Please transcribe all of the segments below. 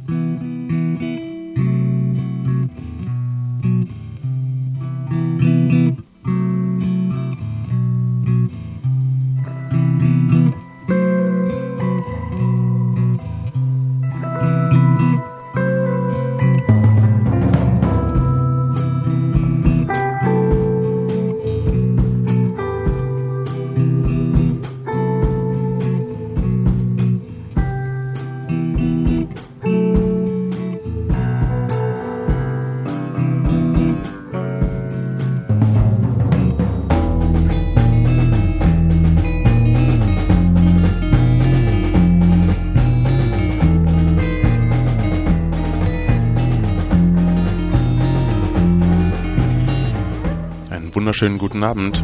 Wunderschönen guten Abend.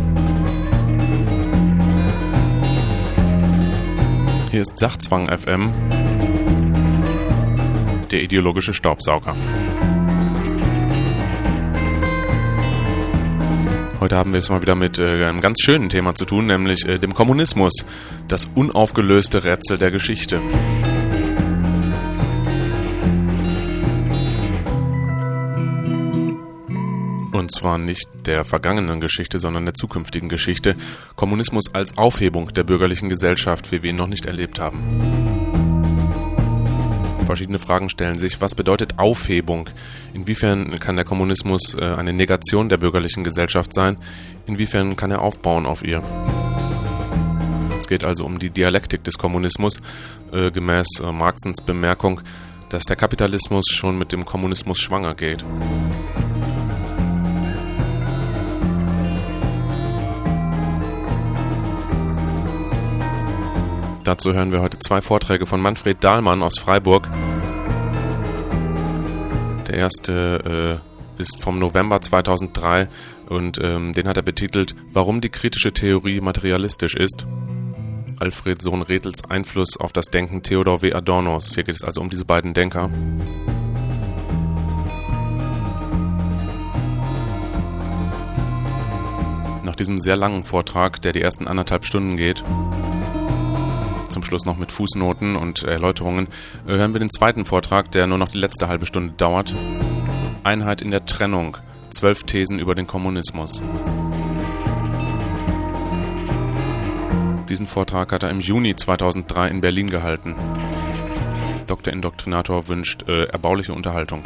Hier ist Sachzwang FM, der ideologische Staubsauger. Heute haben wir es mal wieder mit einem ganz schönen Thema zu tun, nämlich dem Kommunismus, das unaufgelöste Rätsel der Geschichte. Und zwar nicht der vergangenen Geschichte, sondern der zukünftigen Geschichte. Kommunismus als Aufhebung der bürgerlichen Gesellschaft, wie wir ihn noch nicht erlebt haben. Verschiedene Fragen stellen sich. Was bedeutet Aufhebung? Inwiefern kann der Kommunismus eine Negation der bürgerlichen Gesellschaft sein? Inwiefern kann er aufbauen auf ihr? Es geht also um die Dialektik des Kommunismus, gemäß Marxens Bemerkung, dass der Kapitalismus schon mit dem Kommunismus schwanger geht. Dazu hören wir heute 2 Vorträge von Manfred Dahlmann aus Freiburg. Der erste ist vom November 2003 und den hat er betitelt »Warum die kritische Theorie materialistisch ist«. Alfred Sohn-Rethels Einfluss auf das Denken Theodor W. Adornos. Hier geht es also um diese beiden Denker. Nach diesem sehr langen Vortrag, der die ersten 1,5 Stunden geht, zum Schluss noch mit Fußnoten und Erläuterungen, hören wir den zweiten Vortrag, der nur noch die letzte halbe Stunde dauert. Einheit in der Trennung. 12 Thesen über den Kommunismus. Diesen Vortrag hat er im Juni 2003 in Berlin gehalten. Dr. Indoktrinator wünscht erbauliche Unterhaltung.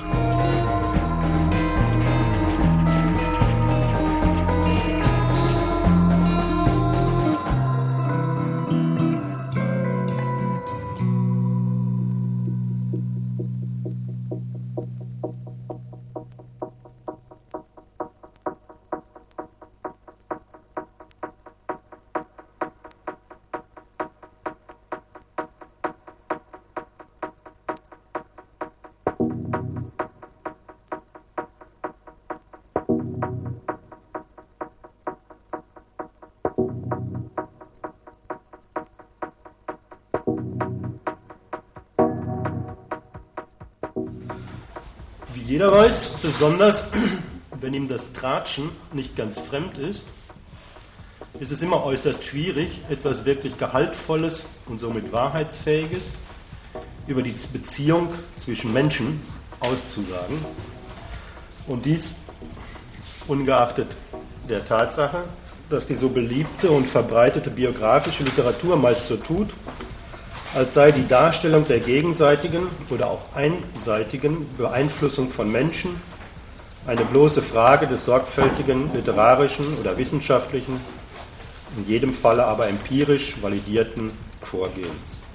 Jeder weiß, besonders wenn ihm das Tratschen nicht ganz fremd ist, ist es immer äußerst schwierig, etwas wirklich Gehaltvolles und somit Wahrheitsfähiges über die Beziehung zwischen Menschen auszusagen. Und dies ungeachtet der Tatsache, dass die so beliebte und verbreitete biografische Literatur meist so tut, als sei die Darstellung der gegenseitigen oder auch einseitigen Beeinflussung von Menschen eine bloße Frage des sorgfältigen literarischen oder wissenschaftlichen, in jedem Falle aber empirisch validierten Vorgehens.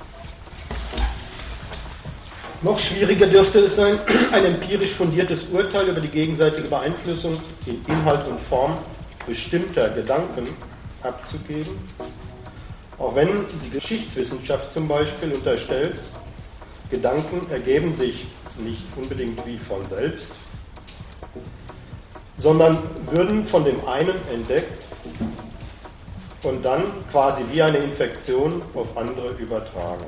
Noch schwieriger dürfte es sein, ein empirisch fundiertes Urteil über die gegenseitige Beeinflussung in Inhalt und Form bestimmter Gedanken abzugeben, auch wenn die Geschichtswissenschaft zum Beispiel unterstellt, Gedanken ergeben sich nicht unbedingt wie von selbst, sondern würden von dem einen entdeckt und dann quasi wie eine Infektion auf andere übertragen.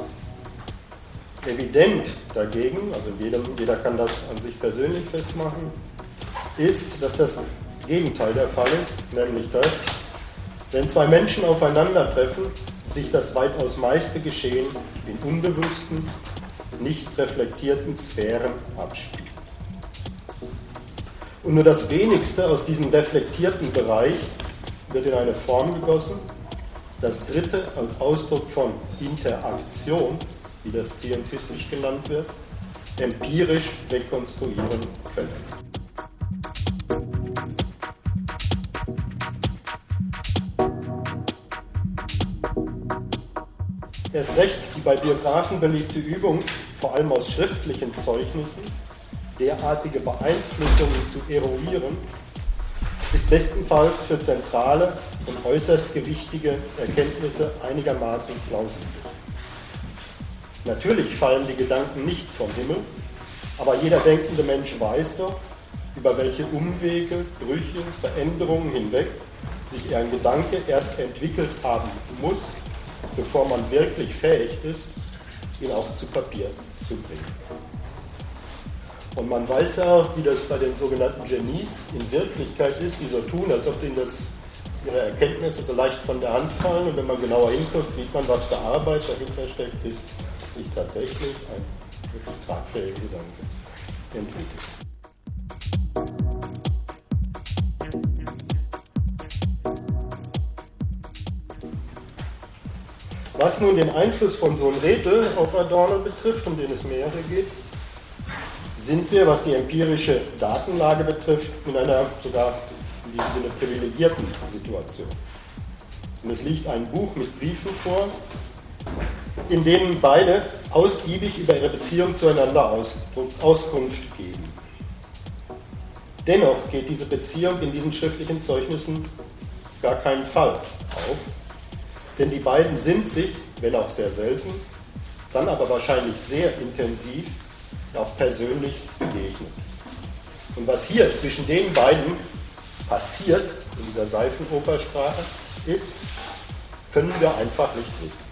Evident dagegen, also jeder kann das an sich persönlich festmachen, ist, dass das Gegenteil der Fall ist, nämlich dass, wenn 2 Menschen aufeinandertreffen, sich das weitaus meiste Geschehen in unbewussten nicht reflektierten Sphären abspielt. Und nur das Wenigste aus diesem reflektierten Bereich wird in eine Form gegossen, das Dritte als Ausdruck von Interaktion, wie das scientistisch genannt wird, empirisch rekonstruieren können. Erst recht die bei Biografen beliebte Übung, vor allem aus schriftlichen Zeugnissen, derartige Beeinflussungen zu eruieren, ist bestenfalls für zentrale und äußerst gewichtige Erkenntnisse einigermaßen plausibel. Natürlich fallen die Gedanken nicht vom Himmel, aber jeder denkende Mensch weiß doch, über welche Umwege, Brüche, Veränderungen hinweg sich ein Gedanke erst entwickelt haben muss, bevor man wirklich fähig ist, ihn auch zu Papier zu bringen. Und man weiß ja auch, wie das bei den sogenannten Genies in Wirklichkeit ist, die so tun, als ob ihnen ihre Erkenntnisse so leicht von der Hand fallen. Und wenn man genauer hinguckt, sieht man, was für Arbeit dahinter steckt, bis sich tatsächlich ein wirklich tragfähiger Gedanke entwickelt. Was nun den Einfluss von Sohn Rethel auf Adorno betrifft, um den es mir hier geht, sind wir, was die empirische Datenlage betrifft, in einer sogar in diesem Sinne privilegierten Situation. Und es liegt ein Buch mit Briefen vor, in denen beide ausgiebig über ihre Beziehung zueinander Auskunft geben. Dennoch geht diese Beziehung in diesen schriftlichen Zeugnissen gar keinen Fall auf, denn die beiden sind sich, wenn auch sehr selten, dann aber wahrscheinlich sehr intensiv, auch persönlich begegnet. Und was hier zwischen den beiden passiert, in dieser Seifenopersprache, ist, können wir einfach nicht wissen.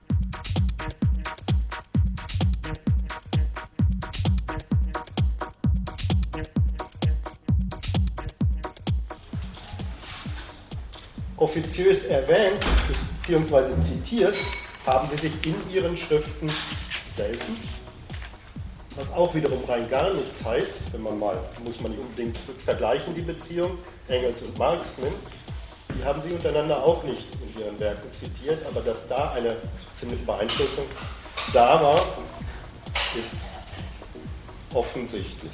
Offiziös erwähnt bzw. zitiert haben sie sich in ihren Schriften selten, was auch wiederum rein gar nichts heißt, wenn man mal, muss man nicht unbedingt vergleichen, die Beziehung, Engels und Marx nimmt, die haben sie untereinander auch nicht in ihren Werken zitiert, aber dass da eine ziemliche Beeinflussung da war, ist offensichtlich.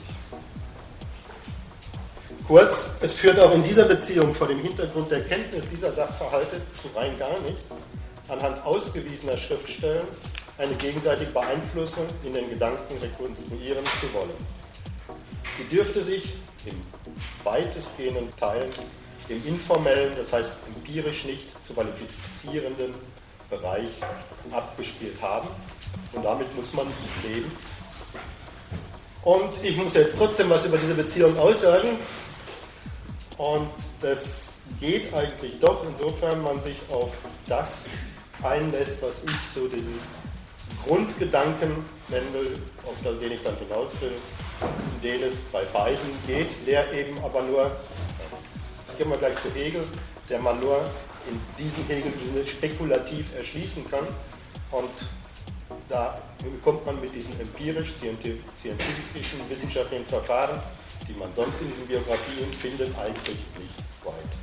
Kurz, es führt auch in dieser Beziehung vor dem Hintergrund der Kenntnis dieser Sachverhalte zu rein gar nichts, anhand ausgewiesener Schriftstellen eine gegenseitige Beeinflussung in den Gedanken rekonstruieren zu wollen. Sie dürfte sich im weitestgehenden Teil im informellen, das heißt empirisch nicht zu qualifizierenden Bereich abgespielt haben und damit muss man leben. Und ich muss jetzt trotzdem was über diese Beziehung aussagen und das geht eigentlich doch, insofern man sich auf das einlässt, was ich so diesen Grundgedanken nennen will, auf den ich dann hinaus will, in den es bei beiden geht, der eben aber nur, gehen wir gleich zu Hegel, der man nur in diesem Hegel-Sinne spekulativ erschließen kann und da kommt man mit diesen empirisch-scientifisch wissenschaftlichen Verfahren, die man sonst in diesen Biografien findet, eigentlich nicht weit.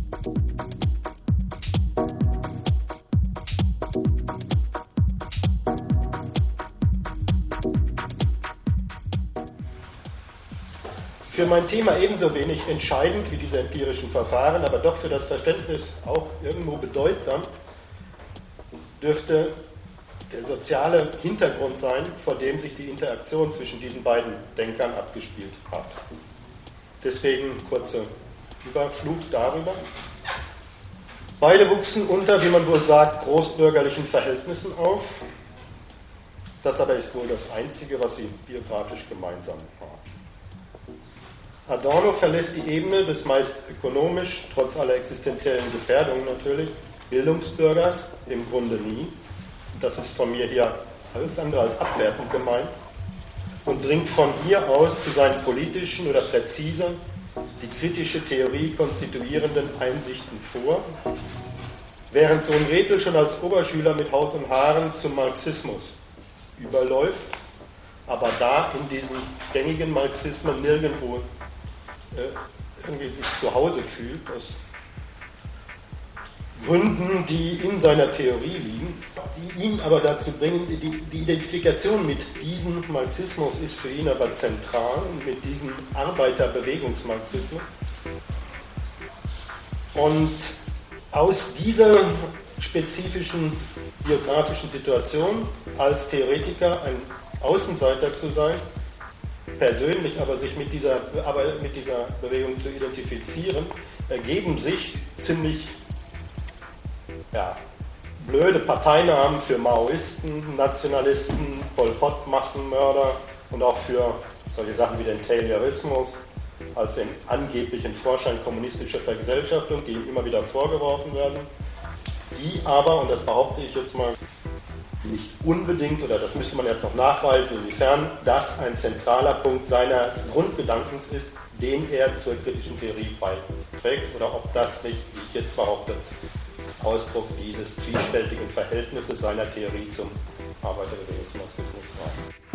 Für mein Thema ebenso wenig entscheidend wie diese empirischen Verfahren, aber doch für das Verständnis auch irgendwo bedeutsam, dürfte der soziale Hintergrund sein, vor dem sich die Interaktion zwischen diesen beiden Denkern abgespielt hat. Deswegen kurzer Überflug darüber. Beide wuchsen unter, wie man wohl sagt, großbürgerlichen Verhältnissen auf. Das aber ist wohl das Einzige, was sie biografisch gemeinsam haben. Adorno verlässt die Ebene des meist ökonomisch, trotz aller existenziellen Gefährdungen natürlich, Bildungsbürgers im Grunde nie. Das ist von mir hier alles andere als abwertend gemeint. Und dringt von hier aus zu seinen politischen oder präziser die kritische Theorie konstituierenden Einsichten vor, während Sohn Rethel schon als Oberschüler mit Haut und Haaren zum Marxismus überläuft aber da in diesen gängigen Marxismen nirgendwo irgendwie sich zu Hause fühlt, aus Gründen, die in seiner Theorie liegen, die ihn aber dazu bringen, die Identifikation mit diesem Marxismus ist für ihn aber zentral, mit diesem Arbeiterbewegungsmarxismus. Und aus dieser spezifischen biografischen Situation als Theoretiker ein Außenseiter zu sein, persönlich aber sich mit dieser Bewegung zu identifizieren, ergeben sich ziemlich blöde Parteinamen für Maoisten, Nationalisten, Pol Pot, Massenmörder und auch für solche Sachen wie den Taylorismus als den angeblichen Vorschein kommunistischer Vergesellschaftung, die ihm immer wieder vorgeworfen werden, die aber, und das behaupte ich jetzt mal, nicht unbedingt, oder das müsste man erst noch nachweisen, inwiefern das ein zentraler Punkt seines Grundgedankens ist, den er zur kritischen Theorie beiträgt, oder ob das nicht, wie ich jetzt behaupte, Ausdruck dieses zwiespältigen Verhältnisses seiner Theorie zum Arbeiterbewegungsmarxismus war.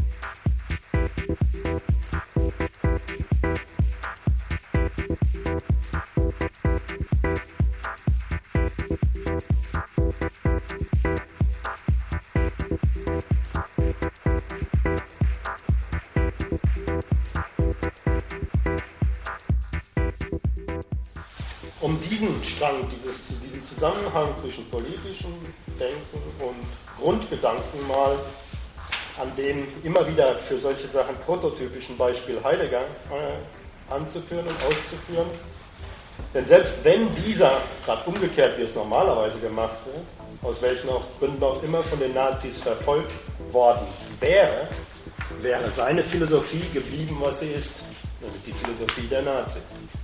Um diesen Strang, diesen Zusammenhang zwischen politischem Denken und Grundgedanken mal an dem immer wieder für solche Sachen prototypischen Beispiel Heidegger anzuführen und auszuführen. Denn selbst wenn dieser, gerade umgekehrt wie es normalerweise gemacht wird, aus welchen auch Gründen auch immer von den Nazis verfolgt worden wäre, wäre seine Philosophie geblieben, was sie ist, nämlich die Philosophie der Nazis.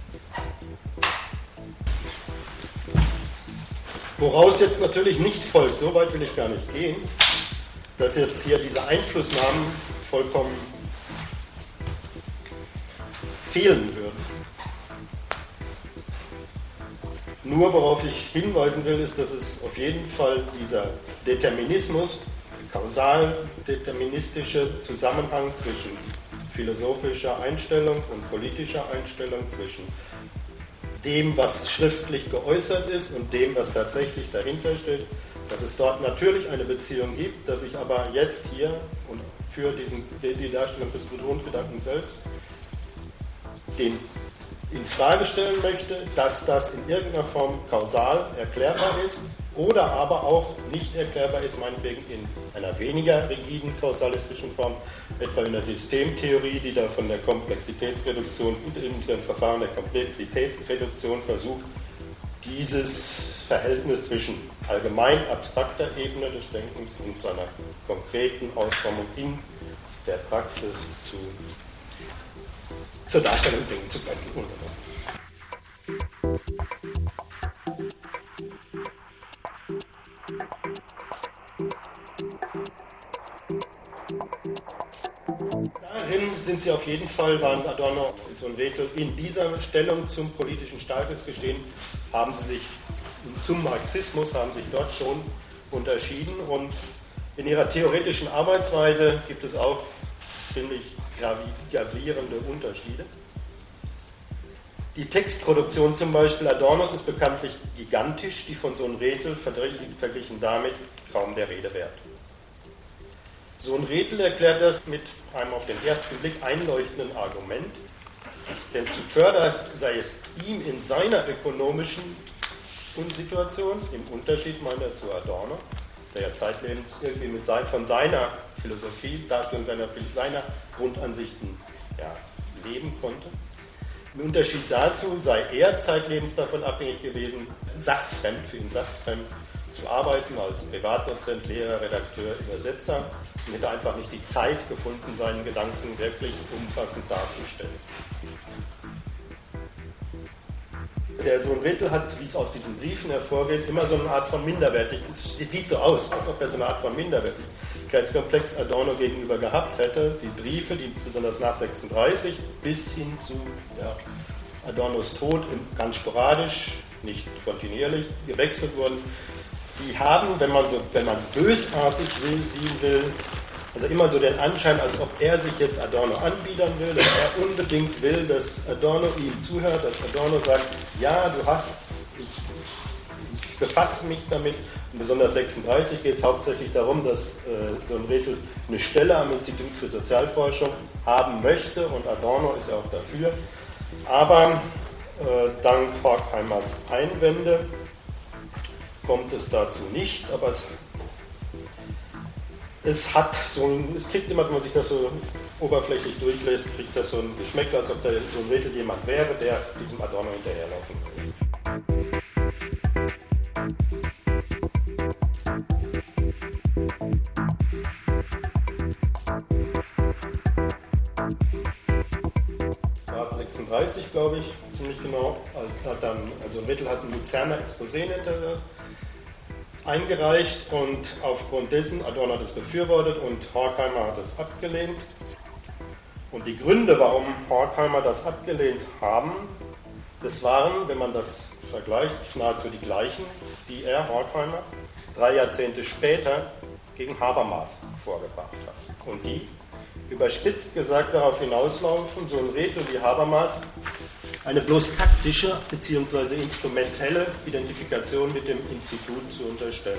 Woraus jetzt natürlich nicht folgt, so weit will ich gar nicht gehen, dass jetzt hier diese Einflussnahmen vollkommen fehlen würden. Nur worauf ich hinweisen will, ist, dass es auf jeden Fall dieser Determinismus, kausal-deterministische Zusammenhang zwischen philosophischer Einstellung und politischer Einstellung, zwischen dem, was schriftlich geäußert ist und dem, was tatsächlich dahinter steht, dass es dort natürlich eine Beziehung gibt, dass ich aber jetzt hier und für die Darstellung des Grundgedankens selbst den in Frage stellen möchte, dass das in irgendeiner Form kausal erklärbar ist oder aber auch nicht erklärbar ist, meinetwegen in einer weniger rigiden kausalistischen Form, etwa in der Systemtheorie, die da von der Komplexitätsreduktion und in dem Verfahren der Komplexitätsreduktion versucht, dieses Verhältnis zwischen allgemein abstrakter Ebene des Denkens und seiner konkreten Ausformung in der Praxis zur Darstellung bringen zu können. Darin sind sie auf jeden Fall, waren Adorno und so ein Weckel in dieser Stellung zum politischen Statusgestehen, haben sie sich zum Marxismus, haben sich dort schon unterschieden und in ihrer theoretischen Arbeitsweise gibt es auch ziemlich gravierende Unterschiede. Die Textproduktion zum Beispiel Adornos ist bekanntlich gigantisch, die von Sohn-Rethel verglichen damit kaum der Rede wert. Sohn-Rethel erklärt das mit einem auf den ersten Blick einleuchtenden Argument, denn zuvörderst sei es ihm in seiner ökonomischen Situation, im Unterschied meint er zu Adorno, der ja zeitlebens irgendwie von seiner Philosophie, Darstellung seiner Grundansichten leben konnte. Im Unterschied dazu sei er zeitlebens davon abhängig gewesen, für ihn sachfremd zu arbeiten, als Privatdozent, Lehrer, Redakteur, Übersetzer und hätte einfach nicht die Zeit gefunden, seinen Gedanken wirklich umfassend darzustellen. Der Sohn-Rethel hat, wie es aus diesen Briefen hervorgeht, immer so eine Art von Minderwertigkeit, es sieht so aus, als ob er so eine Art von Minderwertigkeitskomplex Adorno gegenüber gehabt hätte. Die Briefe, die besonders nach 36 bis hin zu Adornos Tod ganz sporadisch, nicht kontinuierlich gewechselt wurden, die haben, wenn man bösartig sehen will, Also immer so den Anschein, als ob er sich jetzt Adorno anbiedern will, dass er unbedingt will, dass Adorno ihm zuhört, dass Adorno sagt, ja, ich befasse mich damit. Und besonders 36 geht es hauptsächlich darum, dass Sohn-Rethel eine Stelle am Institut für Sozialforschung haben möchte und Adorno ist ja auch dafür. Aber dank Horkheimers Einwände kommt es dazu nicht, aber es kriegt immer, wenn man sich das so oberflächlich durchlässt, kriegt das so ein Geschmäckle, als ob da Sohn-Rethel jemand wäre, der diesem Adorno hinterherlaufen will. 36, glaube ich, ziemlich genau. Sohn-Rethel hat ein Luzerner Exposé hinter das eingereicht und aufgrund dessen, Adorno hat es befürwortet und Horkheimer hat es abgelehnt. Und die Gründe, warum Horkheimer das abgelehnt haben, das waren, wenn man das vergleicht, nahezu die gleichen, die Horkheimer 3 Jahrzehnte später gegen Habermas vorgebracht hat. Und die, überspitzt gesagt, darauf hinauslaufen, Sohn-Rethel wie Habermas eine bloß taktische bzw. instrumentelle Identifikation mit dem Institut zu unterstellen.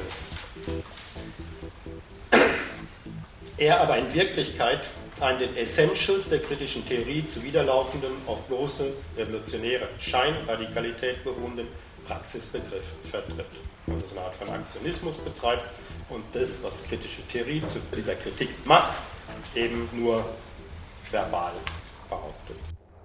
Er aber in Wirklichkeit einen den Essentials der kritischen Theorie zuwiderlaufenden, auf bloße revolutionäre Scheinradikalität beruhenden Praxisbegriff vertritt. Also so eine Art von Aktionismus betreibt und das, was kritische Theorie zu dieser Kritik macht, eben nur verbal behauptet.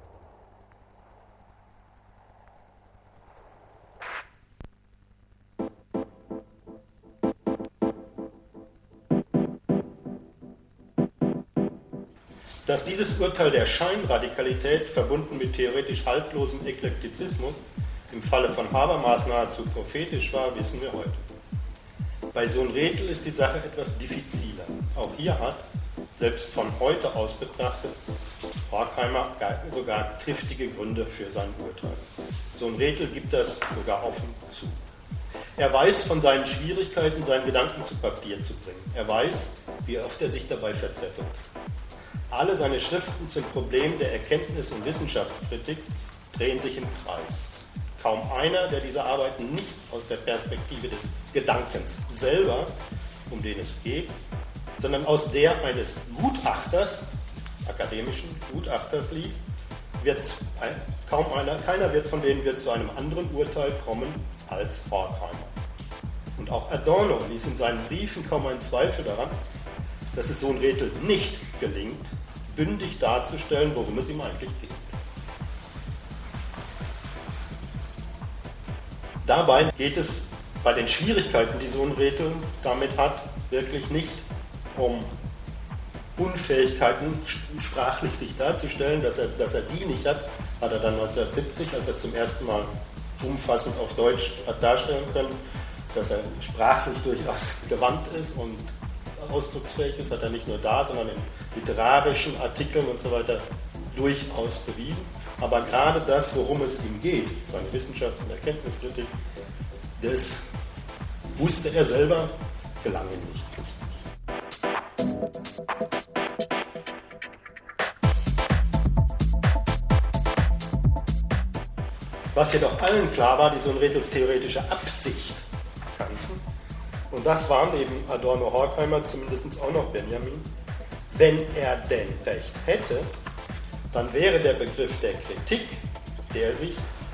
Dass dieses Urteil der Scheinradikalität verbunden mit theoretisch haltlosem Eklektizismus im Falle von Habermas nahezu prophetisch war, wissen wir heute. Bei Sohn-Rethel ist die Sache etwas diffiziler. Auch hier hat, selbst von heute aus betrachtet, Horkheimer sogar triftige Gründe für sein Urteil. Sohn-Rethel gibt das sogar offen zu. Er weiß von seinen Schwierigkeiten, seinen Gedanken zu Papier zu bringen. Er weiß, wie oft er sich dabei verzettelt. Alle seine Schriften zum Problem der Erkenntnis- und Wissenschaftskritik drehen sich im Kreis. Kaum einer, der diese Arbeiten nicht aus der Perspektive des Gedankens selber, um den es geht, sondern aus der eines Gutachters, akademischen Gutachters liest, keiner von denen wird zu einem anderen Urteil kommen als Horkheimer. Und auch Adorno ließ in seinen Briefen kaum einen Zweifel daran, dass es Sohn-Rethel nicht gelingt, bündig darzustellen, worum es ihm eigentlich geht. Dabei geht es bei den Schwierigkeiten, die Sohn-Rethel damit hat, wirklich nicht um Unfähigkeiten, sprachlich sich darzustellen. Dass er die nicht hat er dann 1970, als er es zum ersten Mal umfassend auf Deutsch hat darstellen können. Dass er sprachlich durchaus gewandt ist und ausdrucksfähig ist, hat er nicht nur da, sondern in literarischen Artikeln und so weiter durchaus bewiesen. Aber gerade das, worum es ihm geht, seine Wissenschafts- und Erkenntniskritik, das wusste er selber, gelang ihm nicht. Was jedoch allen klar war, die Sohn-Rethels theoretische Absicht kannten, und das waren eben Adorno, Horkheimer, zumindest auch noch Benjamin, wenn er denn recht hätte, dann wäre der Begriff der Kritik, der sich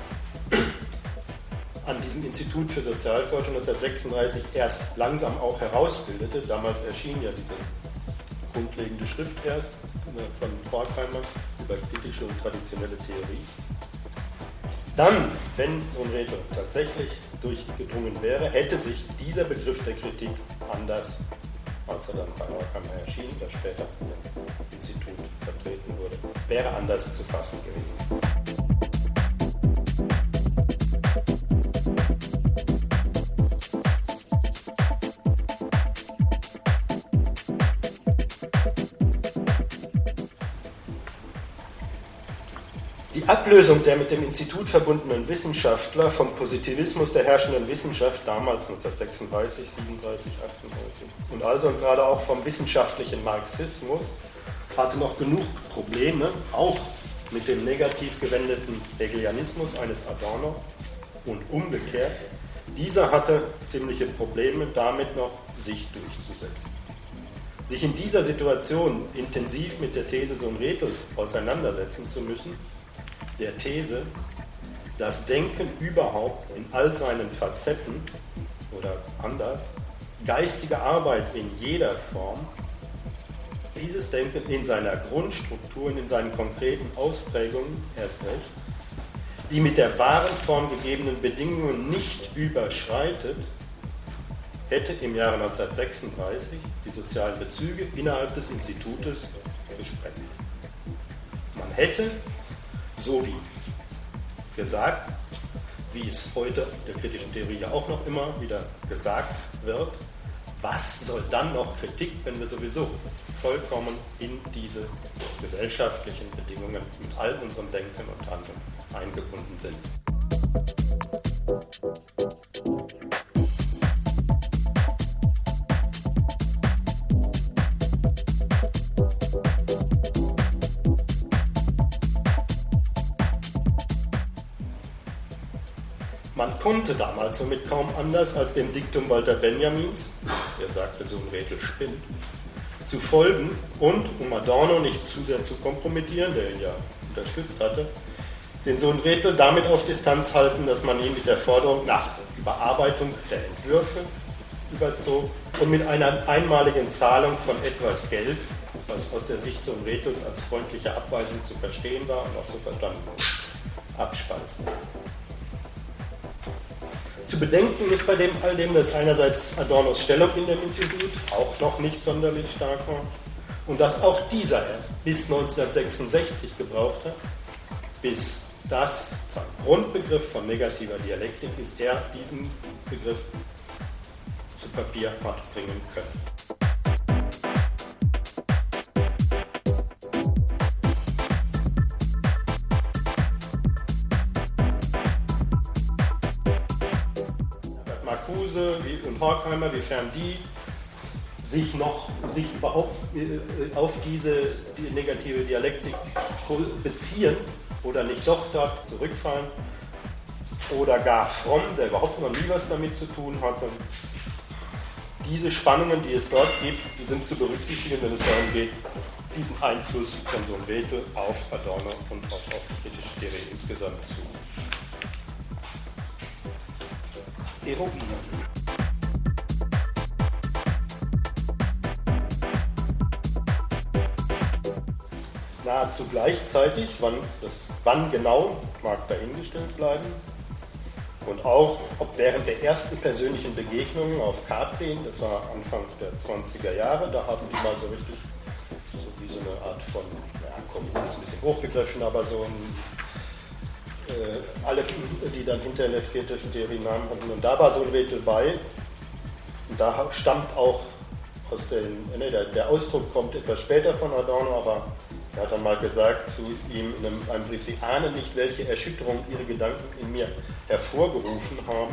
an diesem Institut für Sozialforschung 1936 erst langsam auch herausbildete. Damals erschien ja diese grundlegende Schrift erst von Horkheimer über kritische und traditionelle Theorie. Dann, wenn Sohn-Rethel tatsächlich durchgedrungen wäre, hätte sich dieser Begriff der Kritik anders, als er dann bei Horkheimer erschien, der später im Institut vertreten wurde, wäre anders zu fassen gewesen. Die Ablösung der mit dem Institut verbundenen Wissenschaftler vom Positivismus der herrschenden Wissenschaft, damals 1936, 37, 38, und also und gerade auch vom wissenschaftlichen Marxismus, hatte noch genug Probleme, auch mit dem negativ gewendeten Hegelianismus eines Adorno und umgekehrt. Dieser hatte ziemliche Probleme, damit noch sich durchzusetzen. Sich in dieser Situation intensiv mit der These Sohn-Rethels auseinandersetzen zu müssen, der These, das Denken überhaupt in all seinen Facetten oder anders, geistige Arbeit in jeder Form, dieses Denken in seiner Grundstruktur und in seinen konkreten Ausprägungen erst recht, die mit der wahren Form gegebenen Bedingungen nicht überschreitet, hätte im Jahre 1936 die sozialen Bezüge innerhalb des Institutes gesprengt. Man hätte, so wie gesagt, wie es heute der kritischen Theorie ja auch noch immer wieder gesagt wird, was soll dann noch Kritik, wenn wir sowieso vollkommen in diese gesellschaftlichen Bedingungen mit all unserem Denken und Handeln eingebunden sind. Man konnte damals somit kaum anders als dem Diktum Walter Benjamins, der sagte, Sohn-Rethel spinnt, zu folgen und, um Adorno nicht zu sehr zu kompromittieren, der ihn ja unterstützt hatte, den Sohn-Rethel damit auf Distanz halten, dass man ihn mit der Forderung nach Überarbeitung der Entwürfe überzog und mit einer einmaligen Zahlung von etwas Geld, was aus der Sicht Sohn-Rethels als freundliche Abweisung zu verstehen war und auch so verstanden wurde, abspeisen. Zu bedenken ist bei all dem, dass einerseits Adornos Stellung in dem Institut auch noch nicht sonderlich stark war und dass auch dieser erst bis 1966 gebraucht hat, bis das sein Grundbegriff von negativer Dialektik ist, er diesen Begriff zu Papier hat bringen können. Marcuse und Horkheimer, wiefern die sich überhaupt auf die negative Dialektik beziehen oder nicht doch dort zurückfallen, oder gar Fromm, der überhaupt noch nie was damit zu tun hatte. Diese Spannungen, die es dort gibt, die sind zu berücksichtigen, wenn es darum geht, diesen Einfluss von Sohn-Rethel auf Adorno und auf die kritische Theorie insgesamt zu eruieren. Nahezu gleichzeitig, wann genau, mag dahingestellt bleiben, und auch, ob während der ersten persönlichen Begegnungen auf Katrin, das war Anfang der 20er Jahre, da haben die mal so richtig, so wie so eine Art von, Kommune ist ein bisschen hochgegriffen, aber so alle, die dann hinter der kritischen Theorie Namen hatten, und da war Sohn-Rethel bei, und da stammt auch aus der Ausdruck kommt etwas später von Adorno, aber er hat dann mal gesagt zu ihm in einem Brief, Sie ahnen nicht, welche Erschütterung Ihre Gedanken in mir hervorgerufen haben.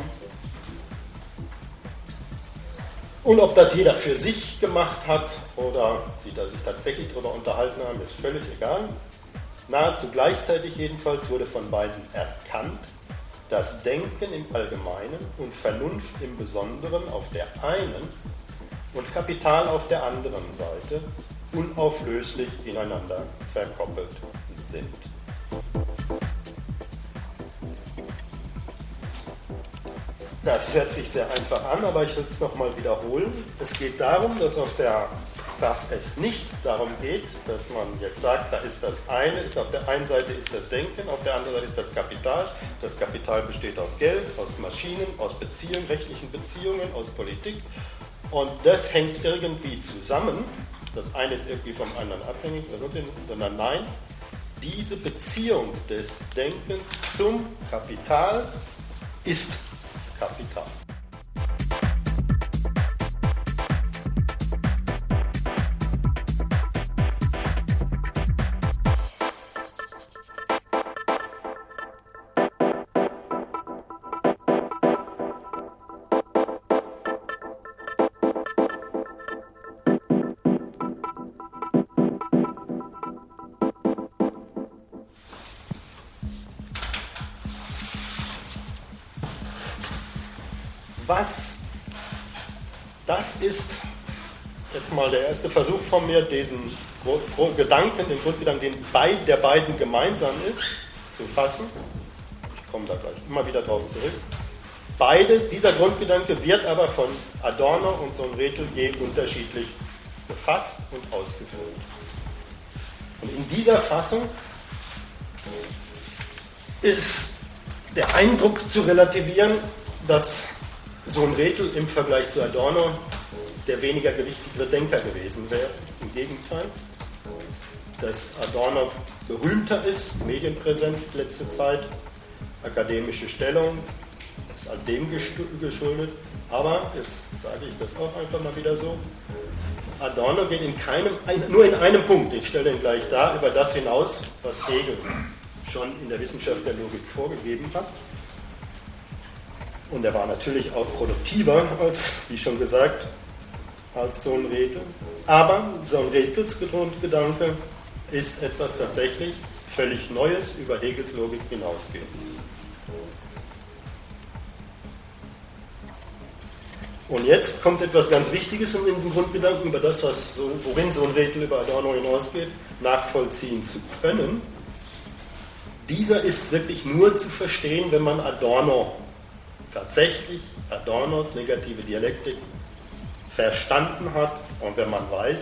Und ob das jeder für sich gemacht hat oder Sie da sich tatsächlich darüber unterhalten haben, ist völlig egal. Nahezu gleichzeitig jedenfalls wurde von beiden erkannt, dass Denken im Allgemeinen und Vernunft im Besonderen auf der einen und Kapital auf der anderen Seite unauflöslich ineinander verkoppelt sind. Das hört sich sehr einfach an, aber ich will es nochmal wiederholen. Es geht darum, dass es nicht darum geht, dass man jetzt sagt, da ist das eine, ist auf der einen Seite ist das Denken, auf der anderen Seite ist das Kapital. Das Kapital besteht aus Geld, aus Maschinen, aus Beziehungen, rechtlichen Beziehungen, aus Politik. Und das hängt irgendwie zusammen. Das eine ist irgendwie vom anderen abhängig, sondern nein, diese Beziehung des Denkens zum Kapital ist Kapital. Was das ist, jetzt mal der erste Versuch von mir, diesen Gedanken, den Grundgedanken, der beiden gemeinsam ist, zu fassen. Ich komme da gleich immer wieder drauf zurück. Dieser Grundgedanke wird aber von Adorno und Sohn-Rethel je unterschiedlich gefasst und ausgeführt. Und in dieser Fassung ist der Eindruck zu relativieren, dass Sohn-Rethel im Vergleich zu Adorno der weniger gewichtigere Denker gewesen wäre. Im Gegenteil, dass Adorno berühmter ist, Medienpräsenz letzte Zeit, akademische Stellung, ist all dem geschuldet. Aber, jetzt sage ich das auch einfach mal wieder so, Adorno geht nur in einem Punkt, ich stelle den gleich dar, über das hinaus, was Hegel schon in der Wissenschaft der Logik vorgegeben hat. Und er war natürlich auch produktiver, als, wie schon gesagt, als Sohn-Rethel. Aber Sohn-Rethels Grundgedanke ist etwas tatsächlich völlig Neues, über Hegels Logik hinausgehend. Und jetzt kommt etwas ganz Wichtiges, um in diesem Grundgedanken über das, worin Sohn-Rethel über Adorno hinausgeht, nachvollziehen zu können. Dieser ist wirklich nur zu verstehen, wenn man Adornos negative Dialektik verstanden hat und wenn man weiß,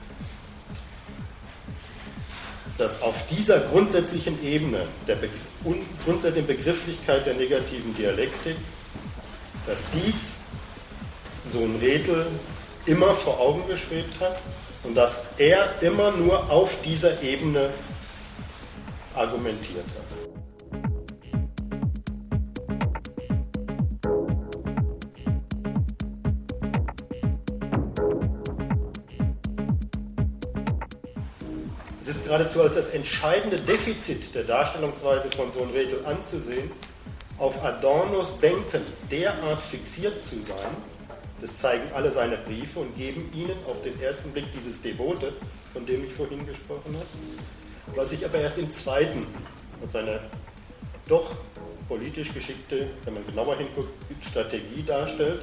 dass auf dieser grundsätzlichen Ebene der grundsätzlichen Begrifflichkeit der negativen Dialektik, dass dies Sohn-Rethel immer vor Augen geschwebt hat und dass er immer nur auf dieser Ebene argumentiert hat. Es ist geradezu als das entscheidende Defizit der Darstellungsweise von Sohn-Rethel anzusehen, auf Adornos Denken derart fixiert zu sein, das zeigen alle seine Briefe und geben ihnen auf den ersten Blick dieses Devote, von dem ich vorhin gesprochen habe, was sich aber erst im zweiten und seine doch politisch geschickte, wenn man genauer hinguckt, Strategie darstellt,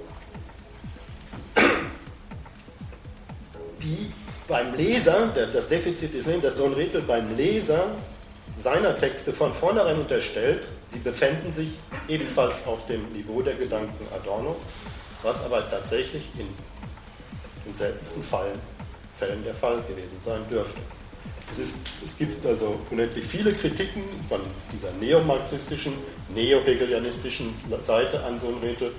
die beim Leser, das Defizit ist, dass Sohn-Rethel beim Leser seiner Texte von vornherein unterstellt, sie befänden sich ebenfalls auf dem Niveau der Gedanken Adornos, was aber tatsächlich in den seltensten Fällen der Fall gewesen sein dürfte. Es gibt also unendlich viele Kritiken von dieser neomarxistischen, neo-hegelianistischen Seite an Sohn-Rethel.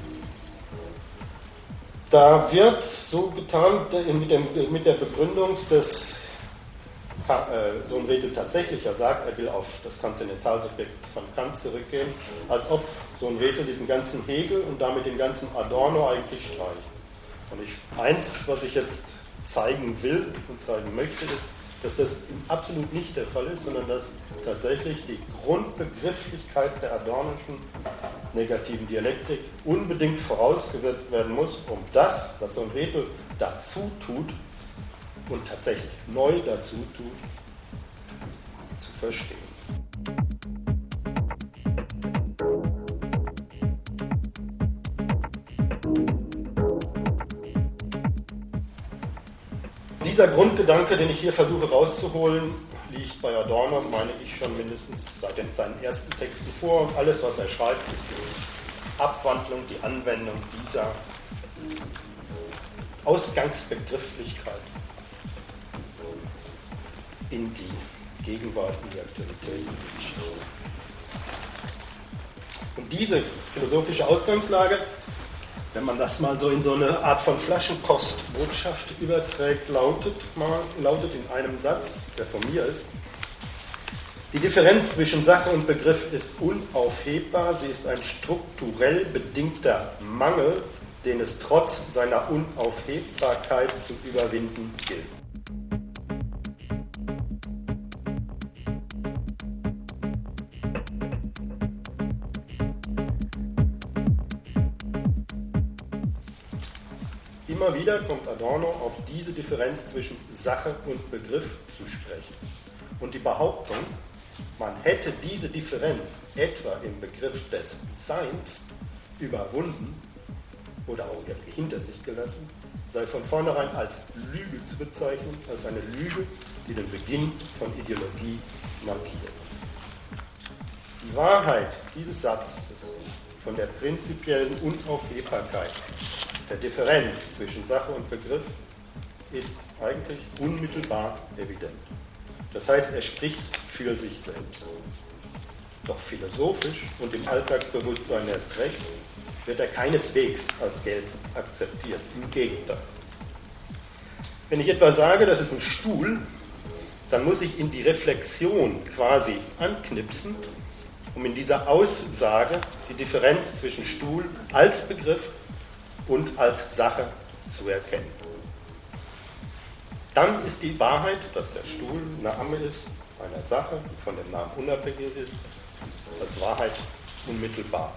Da wird so getan mit der Begründung, dass Sohn-Rethel tatsächlich sagt, er will auf das Transzendentalsubjekt von Kant zurückgehen, als ob Sohn-Rethel diesen ganzen Hegel und damit den ganzen Adorno eigentlich streicht. Und eins, was ich jetzt zeigen will und zeigen möchte, ist, dass das absolut nicht der Fall ist, sondern dass tatsächlich die Grundbegrifflichkeit der adornischen negativen Dialektik unbedingt vorausgesetzt werden muss, um das, was Sohn-Rethel dazu tut und tatsächlich neu dazu tut, zu verstehen. Dieser Grundgedanke, den ich hier versuche rauszuholen, liegt bei Adorno, meine ich, schon mindestens seit seinen ersten Texten vor. Und alles, was er schreibt, ist die Abwandlung, die Anwendung dieser Ausgangsbegrifflichkeit in die Gegenwart, in die Aktualität, in die Geschichte. Und diese philosophische Ausgangslage, wenn man das mal so in so eine Art von Flaschenpostbotschaft überträgt, lautet in einem Satz, der von mir ist: Die Differenz zwischen Sache und Begriff ist unaufhebbar, sie ist ein strukturell bedingter Mangel, den es trotz seiner Unaufhebbarkeit zu überwinden gilt. Immer wieder kommt Adorno auf diese Differenz zwischen Sache und Begriff zu sprechen. Und die Behauptung, man hätte diese Differenz etwa im Begriff des Seins überwunden oder auch irgendwie hinter sich gelassen, sei von vornherein als Lüge zu bezeichnen, als eine Lüge, die den Beginn von Ideologie markiert. Die Wahrheit dieses Satzes von der prinzipiellen Unaufhebbarkeit, der Differenz zwischen Sache und Begriff, ist eigentlich unmittelbar evident. Das heißt, er spricht für sich selbst. Doch philosophisch und im Alltagsbewusstsein erst recht wird er keineswegs als geltend akzeptiert. Im Gegenteil. Wenn ich etwa sage, das ist ein Stuhl, dann muss ich in die Reflexion quasi anknipsen, um in dieser Aussage die Differenz zwischen Stuhl als Begriff und als Sache zu erkennen. Dann ist die Wahrheit, dass der Stuhl Name ist einer Sache, die von dem Namen unabhängig ist, als Wahrheit unmittelbar.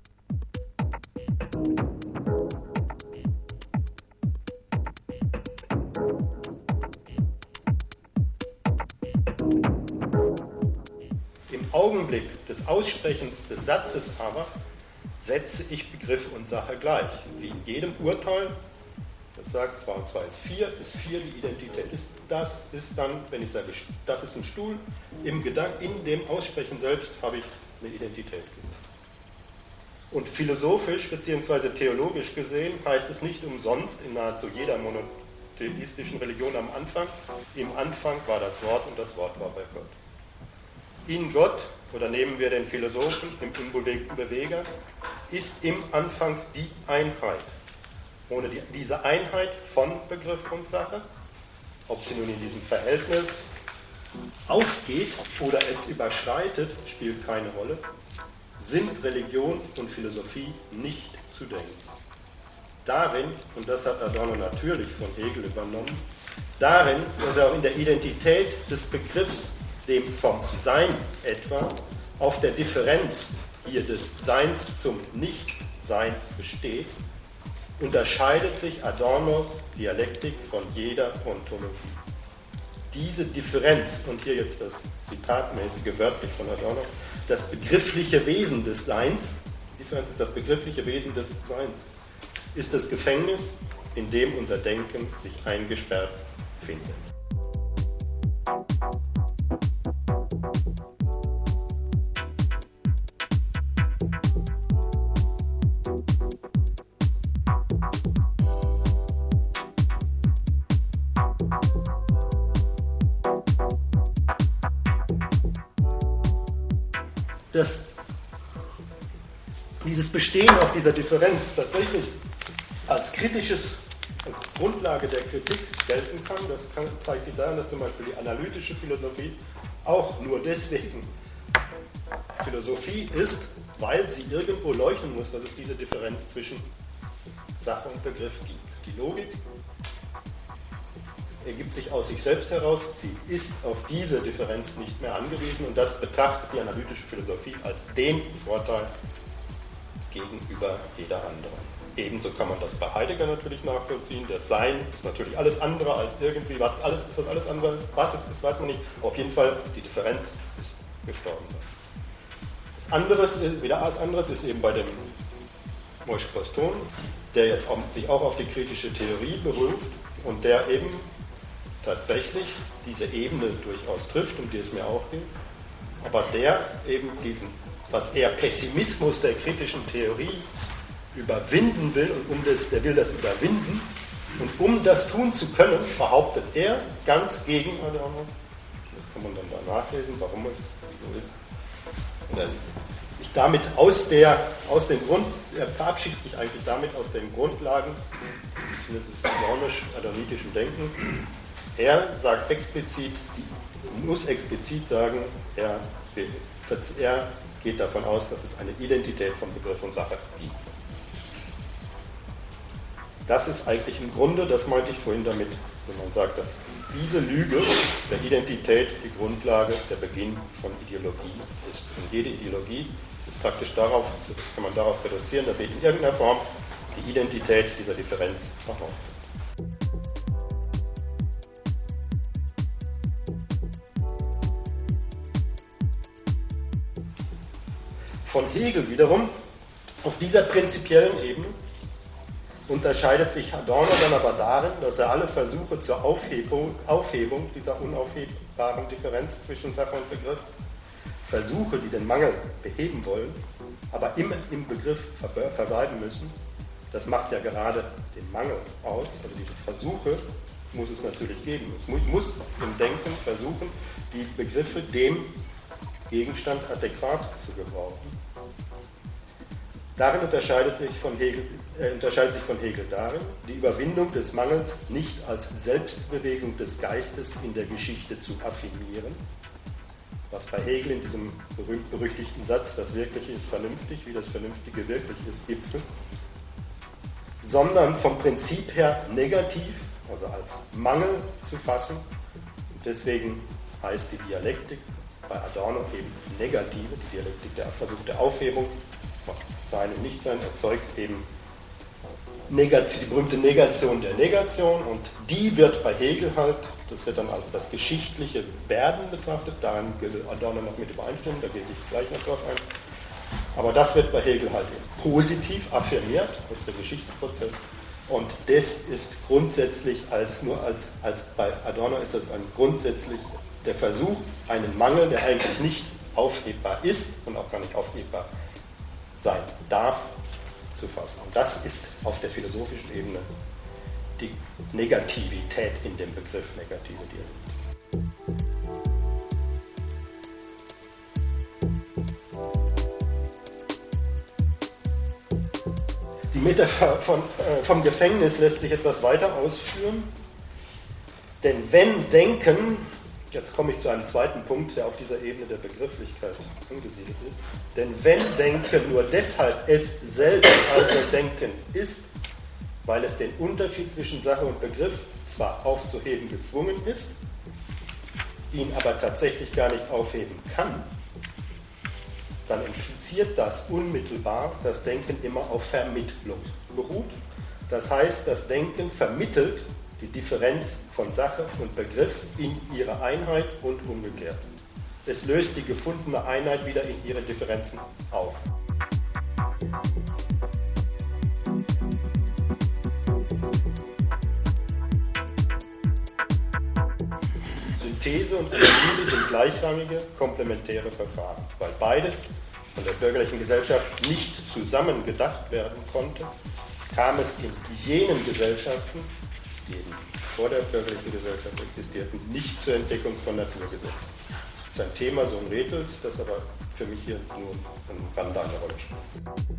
Im Augenblick des Aussprechens des Satzes aber setze ich Begriff und Sache gleich. Wie in jedem Urteil, das sagt 2 und 2 ist 4, ist 4 die Identität. Das ist dann, wenn ich sage, das ist ein Stuhl, in dem Aussprechen selbst habe ich eine Identität gemacht. Und philosophisch bzw. theologisch gesehen heißt es nicht umsonst in nahezu jeder monotheistischen Religion am Anfang, im Anfang war das Wort und das Wort war bei Gott. In Gott, oder nehmen wir den Philosophen, im unbewegten Beweger, ist im Anfang die Einheit. Ohne diese Einheit von Begriff und Sache, ob sie nun in diesem Verhältnis aufgeht oder es überschreitet, spielt keine Rolle, sind Religion und Philosophie nicht zu denken. Darin, und das hat Adorno natürlich von Hegel übernommen, darin, dass er auch in der Identität des Begriffs, dem vom Sein etwa, auf der Differenz hier des Seins zum Nichtsein besteht, unterscheidet sich Adornos Dialektik von jeder Ontologie. Diese Differenz, und hier jetzt das zitatmäßige wörtlich von Adorno, das begriffliche Wesen des Seins, die Differenz ist das begriffliche Wesen des Seins, ist das Gefängnis, in dem unser Denken sich eingesperrt findet. Dass dieses Bestehen auf dieser Differenz tatsächlich als Grundlage der Kritik gelten kann, zeigt sich daran, dass zum Beispiel die analytische Philosophie auch nur deswegen Philosophie ist, weil sie irgendwo leuchten muss, dass es diese Differenz zwischen Sache und Begriff gibt. Die Logik ergibt sich aus sich selbst heraus, sie ist auf diese Differenz nicht mehr angewiesen und das betrachtet die analytische Philosophie als den Vorteil gegenüber jeder anderen. Ebenso kann man das bei Heidegger natürlich nachvollziehen. Das Sein ist natürlich alles andere als irgendwie, ist das alles andere, was es ist, weiß man nicht. Auf jeden Fall, die Differenz ist gestorben. Was anderes ist eben bei dem Moïse Poston, der jetzt sich auch auf die kritische Theorie beruft und der eben tatsächlich diese Ebene durchaus trifft, um die es mir auch geht, aber der eben was er Pessimismus der kritischen Theorie überwinden will und der will das überwinden und um das tun zu können, behauptet er ganz gegen Adorno, das kann man dann da nachlesen, warum es so ist, und er verabschiedet sich eigentlich damit aus den Grundlagen des adornisch-adornitischen Denkens. Er sagt explizit, muss explizit sagen, er geht davon aus, dass es eine Identität von Begriff und Sache gibt. Das ist eigentlich im Grunde, das meinte ich vorhin damit, wenn man sagt, dass diese Lüge der Identität die Grundlage, der Beginn von Ideologie ist. Und jede Ideologie ist praktisch kann man darauf reduzieren, dass sie in irgendeiner Form die Identität dieser Differenz behauptet. Von Hegel wiederum Auf dieser prinzipiellen Ebene unterscheidet sich Adorno dann aber darin, dass er alle Versuche zur Aufhebung dieser unaufhebbaren Differenz zwischen Sache und Begriff, Versuche, die den Mangel beheben wollen, aber immer im Begriff verbleiben müssen, das macht ja gerade den Mangel aus. Also diese Versuche muss es natürlich geben. Es muss im Denken versuchen, die Begriffe dem Gegenstand adäquat zu gebrauchen. Darin unterscheidet sich von Hegel darin, die Überwindung des Mangels nicht als Selbstbewegung des Geistes in der Geschichte zu affirmieren, was bei Hegel in diesem berühmt-berüchtigten Satz, das Wirkliche ist vernünftig, wie das Vernünftige wirklich ist, gipfelt, sondern vom Prinzip her negativ, also als Mangel zu fassen. Und deswegen heißt die Dialektik bei Adorno eben negative, die Dialektik der Versuch der Aufhebung, Sein und Nichtsein erzeugt eben die berühmte Negation der Negation, und die wird bei Hegel halt, das wird dann als das geschichtliche Werden betrachtet, daran will Adorno noch mit übereinstimmen, da gehe ich gleich noch drauf ein. Aber das wird bei Hegel halt positiv affirmiert, das ist der Geschichtsprozess, und das ist grundsätzlich als bei Adorno ist das grundsätzlich der Versuch, einen Mangel, der eigentlich nicht aufhebbar ist und auch gar nicht aufhebbar sein darf, zu fassen. Und das ist auf der philosophischen Ebene die Negativität in dem Begriff negative Dialektik. Die Metapher vom Gefängnis lässt sich etwas weiter ausführen, denn wenn Denken, jetzt komme ich zu einem zweiten Punkt, der auf dieser Ebene der Begrifflichkeit angesiedelt ist, denn wenn Denken nur deshalb es selbst also Denken ist, weil es den Unterschied zwischen Sache und Begriff zwar aufzuheben gezwungen ist, ihn aber tatsächlich gar nicht aufheben kann, dann impliziert das unmittelbar, dass Denken immer auf Vermittlung beruht. Das heißt, das Denken vermittelt die Differenz von Sache und Begriff in ihre Einheit und umgekehrt. Es löst die gefundene Einheit wieder in ihre Differenzen auf. Synthese und Analyse sind gleichrangige, komplementäre Verfahren, weil beides von der bürgerlichen Gesellschaft nicht zusammen gedacht werden konnte, kam es in jenen Gesellschaften, die eben vor der bürgerlichen Gesellschaft existierten, nicht zur Entdeckung von Naturgesetzen. Das ist ein Thema so ein Rätsels, das aber für mich hier nur an Rande eine Rolle spielt.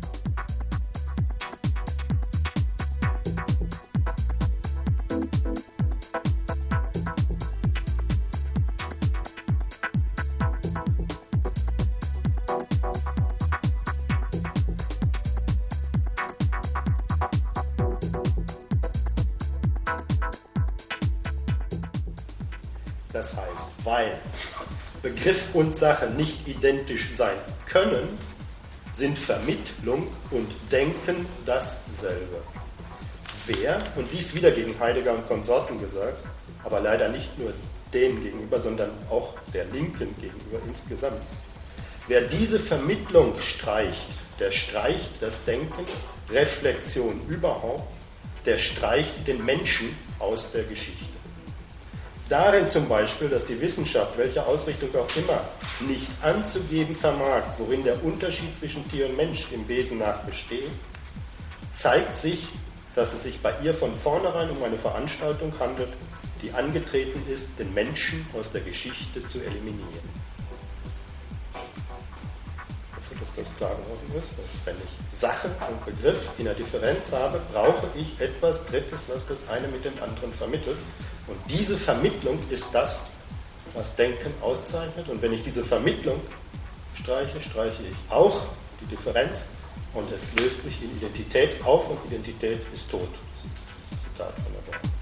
Das heißt, weil Begriff und Sache nicht identisch sein können, sind Vermittlung und Denken dasselbe. Wer, und dies wieder gegen Heidegger und Konsorten gesagt, aber leider nicht nur denen gegenüber, sondern auch der Linken gegenüber insgesamt, wer diese Vermittlung streicht, der streicht das Denken, Reflexion überhaupt, der streicht den Menschen aus der Geschichte. Darin zum Beispiel, dass die Wissenschaft, welche Ausrichtung auch immer, nicht anzugeben vermag, worin der Unterschied zwischen Tier und Mensch im Wesen nach besteht, zeigt sich, dass es sich bei ihr von vornherein um eine Veranstaltung handelt, die angetreten ist, den Menschen aus der Geschichte zu eliminieren. Ich hoffe, dass das klar geworden ist, dass wenn ich Sache und Begriff in der Differenz habe, brauche ich etwas Drittes, was das eine mit dem anderen vermittelt. Und diese Vermittlung ist das, was Denken auszeichnet. Und wenn ich diese Vermittlung streiche, streiche ich auch die Differenz und es löst sich in Identität auf und Identität ist tot. Zitat von der Bauer.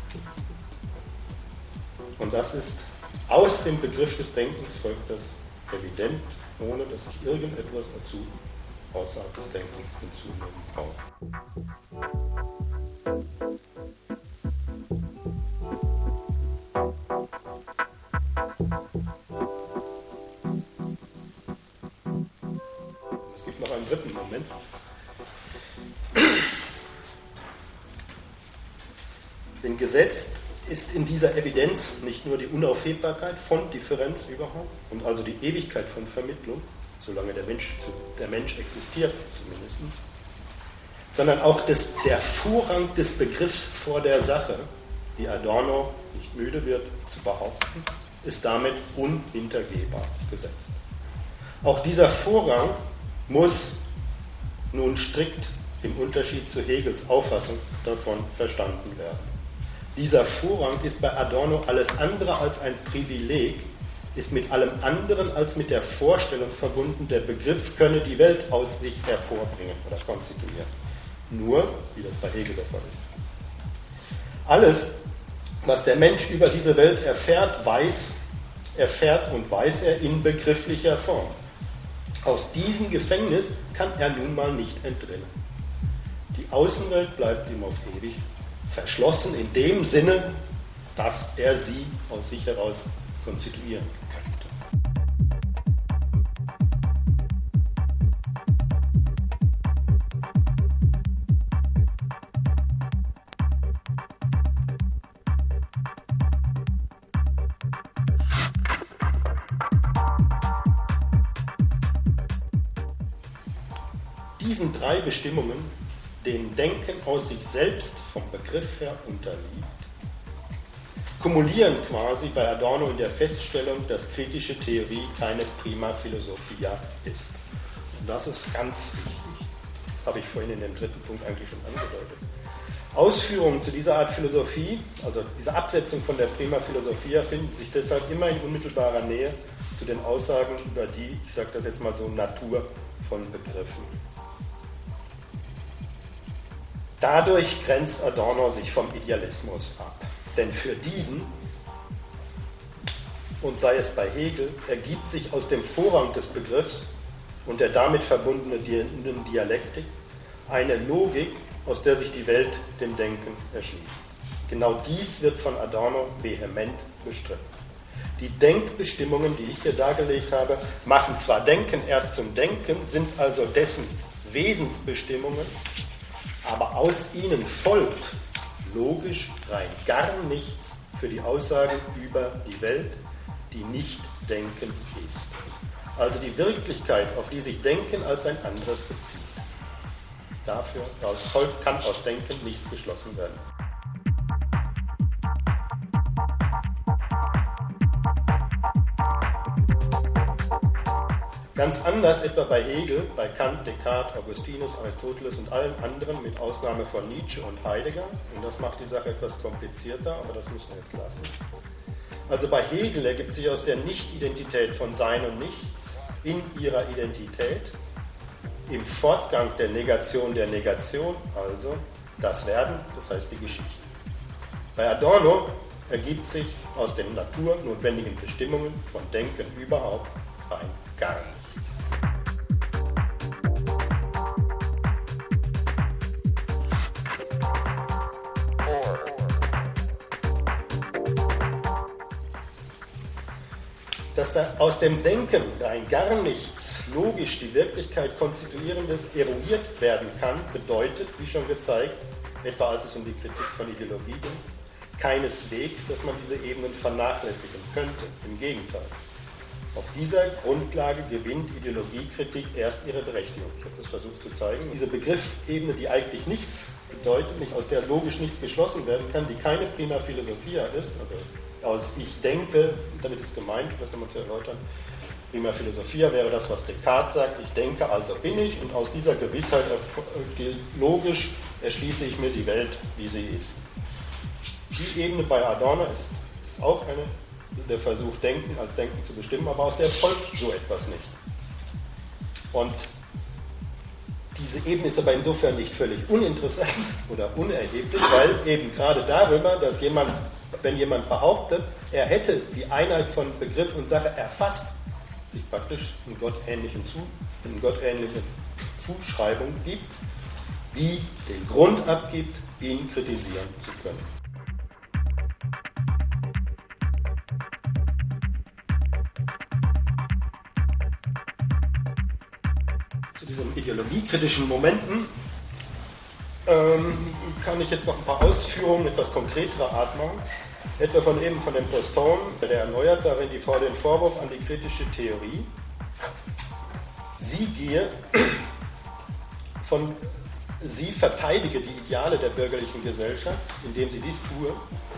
Und das ist aus dem Begriff des Denkens folgt das evident, ohne dass ich irgendetwas dazu außerhalb des Denkens hinzunehmen brauche. Es gibt noch einen dritten Moment, Ein Gesetz ist in dieser Evidenz nicht nur die Unaufhebbarkeit von Differenz überhaupt und also die Ewigkeit von Vermittlung, solange der Mensch existiert zumindest, sondern auch der Vorrang des Begriffs vor der Sache, wie Adorno nicht müde wird zu behaupten, ist damit unhintergehbar gesetzt. Auch dieser Vorrang muss nun strikt im Unterschied zu Hegels Auffassung davon verstanden werden. Dieser Vorrang ist bei Adorno alles andere als ein Privileg, ist mit allem anderen als mit der Vorstellung verbunden, der Begriff könne die Welt aus sich hervorbringen oder konstituieren. Nur, wie das bei Hegel der Fall ist. Alles, was der Mensch über diese Welt erfährt und weiß er in begrifflicher Form. Aus diesem Gefängnis kann er nun mal nicht entrinnen. Die Außenwelt bleibt ihm auf ewig verschlossen in dem Sinne, dass er sie aus sich heraus konstituieren könnte. Diesen drei Bestimmungen, denen Denken aus sich selbst vom Begriff her unterliegt, kumulieren quasi bei Adorno in der Feststellung, dass kritische Theorie keine prima philosophia ist. Und das ist ganz wichtig. Das habe ich vorhin in dem dritten Punkt eigentlich schon angedeutet. Ausführungen zu dieser Art Philosophie, also diese Absetzung von der prima philosophia, finden sich deshalb immer in unmittelbarer Nähe zu den Aussagen über die, ich sage das jetzt mal so, Natur von Begriffen. Dadurch grenzt Adorno sich vom Idealismus ab. Denn für diesen, und sei es bei Hegel, ergibt sich aus dem Vorrang des Begriffs und der damit verbundenen Dialektik eine Logik, aus der sich die Welt dem Denken erschließt. Genau dies wird von Adorno vehement bestritten. Die Denkbestimmungen, die ich hier dargelegt habe, machen zwar Denken erst zum Denken, sind also dessen Wesensbestimmungen, aber aus ihnen folgt logisch rein gar nichts für die Aussagen über die Welt, die nicht Denken ist. Also die Wirklichkeit, auf die sich Denken als ein anderes bezieht. Daraus kann aus Denken nichts geschlossen werden. Ganz anders etwa bei Hegel, bei Kant, Descartes, Augustinus, Aristoteles und allen anderen, mit Ausnahme von Nietzsche und Heidegger. Und das macht die Sache etwas komplizierter, aber das müssen wir jetzt lassen. Also bei Hegel ergibt sich aus der Nicht-Identität von Sein und Nichts in ihrer Identität, im Fortgang der Negation, also das Werden, das heißt die Geschichte. Bei Adorno ergibt sich aus den naturnotwendigen Bestimmungen von Denken überhaupt rein gar nichts. Dass da aus dem Denken rein gar nichts logisch die Wirklichkeit konstituierendes eruiert werden kann, bedeutet, wie schon gezeigt, etwa als es um die Kritik von Ideologie ging, keineswegs, dass man diese Ebenen vernachlässigen könnte. Im Gegenteil. Auf dieser Grundlage gewinnt Ideologiekritik erst ihre Berechtigung. Ich habe das versucht zu zeigen. Diese Begriffsebene, die eigentlich nichts bedeutet, nicht aus der logisch nichts geschlossen werden kann, die keine prima philosophia ist, also aus ich denke, damit ist gemeint, das nochmal zu erläutern, prima philosophia wäre das, was Descartes sagt, ich denke, also bin ich, und aus dieser Gewissheit logisch erschließe ich mir die Welt, wie sie ist. Die Ebene bei Adorno ist auch der Versuch, Denken als Denken zu bestimmen, aber aus der folgt so etwas nicht. Und diese Ebene ist aber insofern nicht völlig uninteressant oder unerheblich, weil eben gerade darüber, dass wenn jemand behauptet, er hätte die Einheit von Begriff und Sache erfasst, sich praktisch in gottähnliche Zuschreibung gibt, die den Grund abgibt, ihn kritisieren zu können. Zu diesen ideologiekritischen Momenten kann ich jetzt noch ein paar Ausführungen etwas konkreterer Art machen. Etwa von dem Poston, der erneuert darin den Vorwurf an die kritische Theorie. Sie verteidige die Ideale der bürgerlichen Gesellschaft, indem sie dies tue.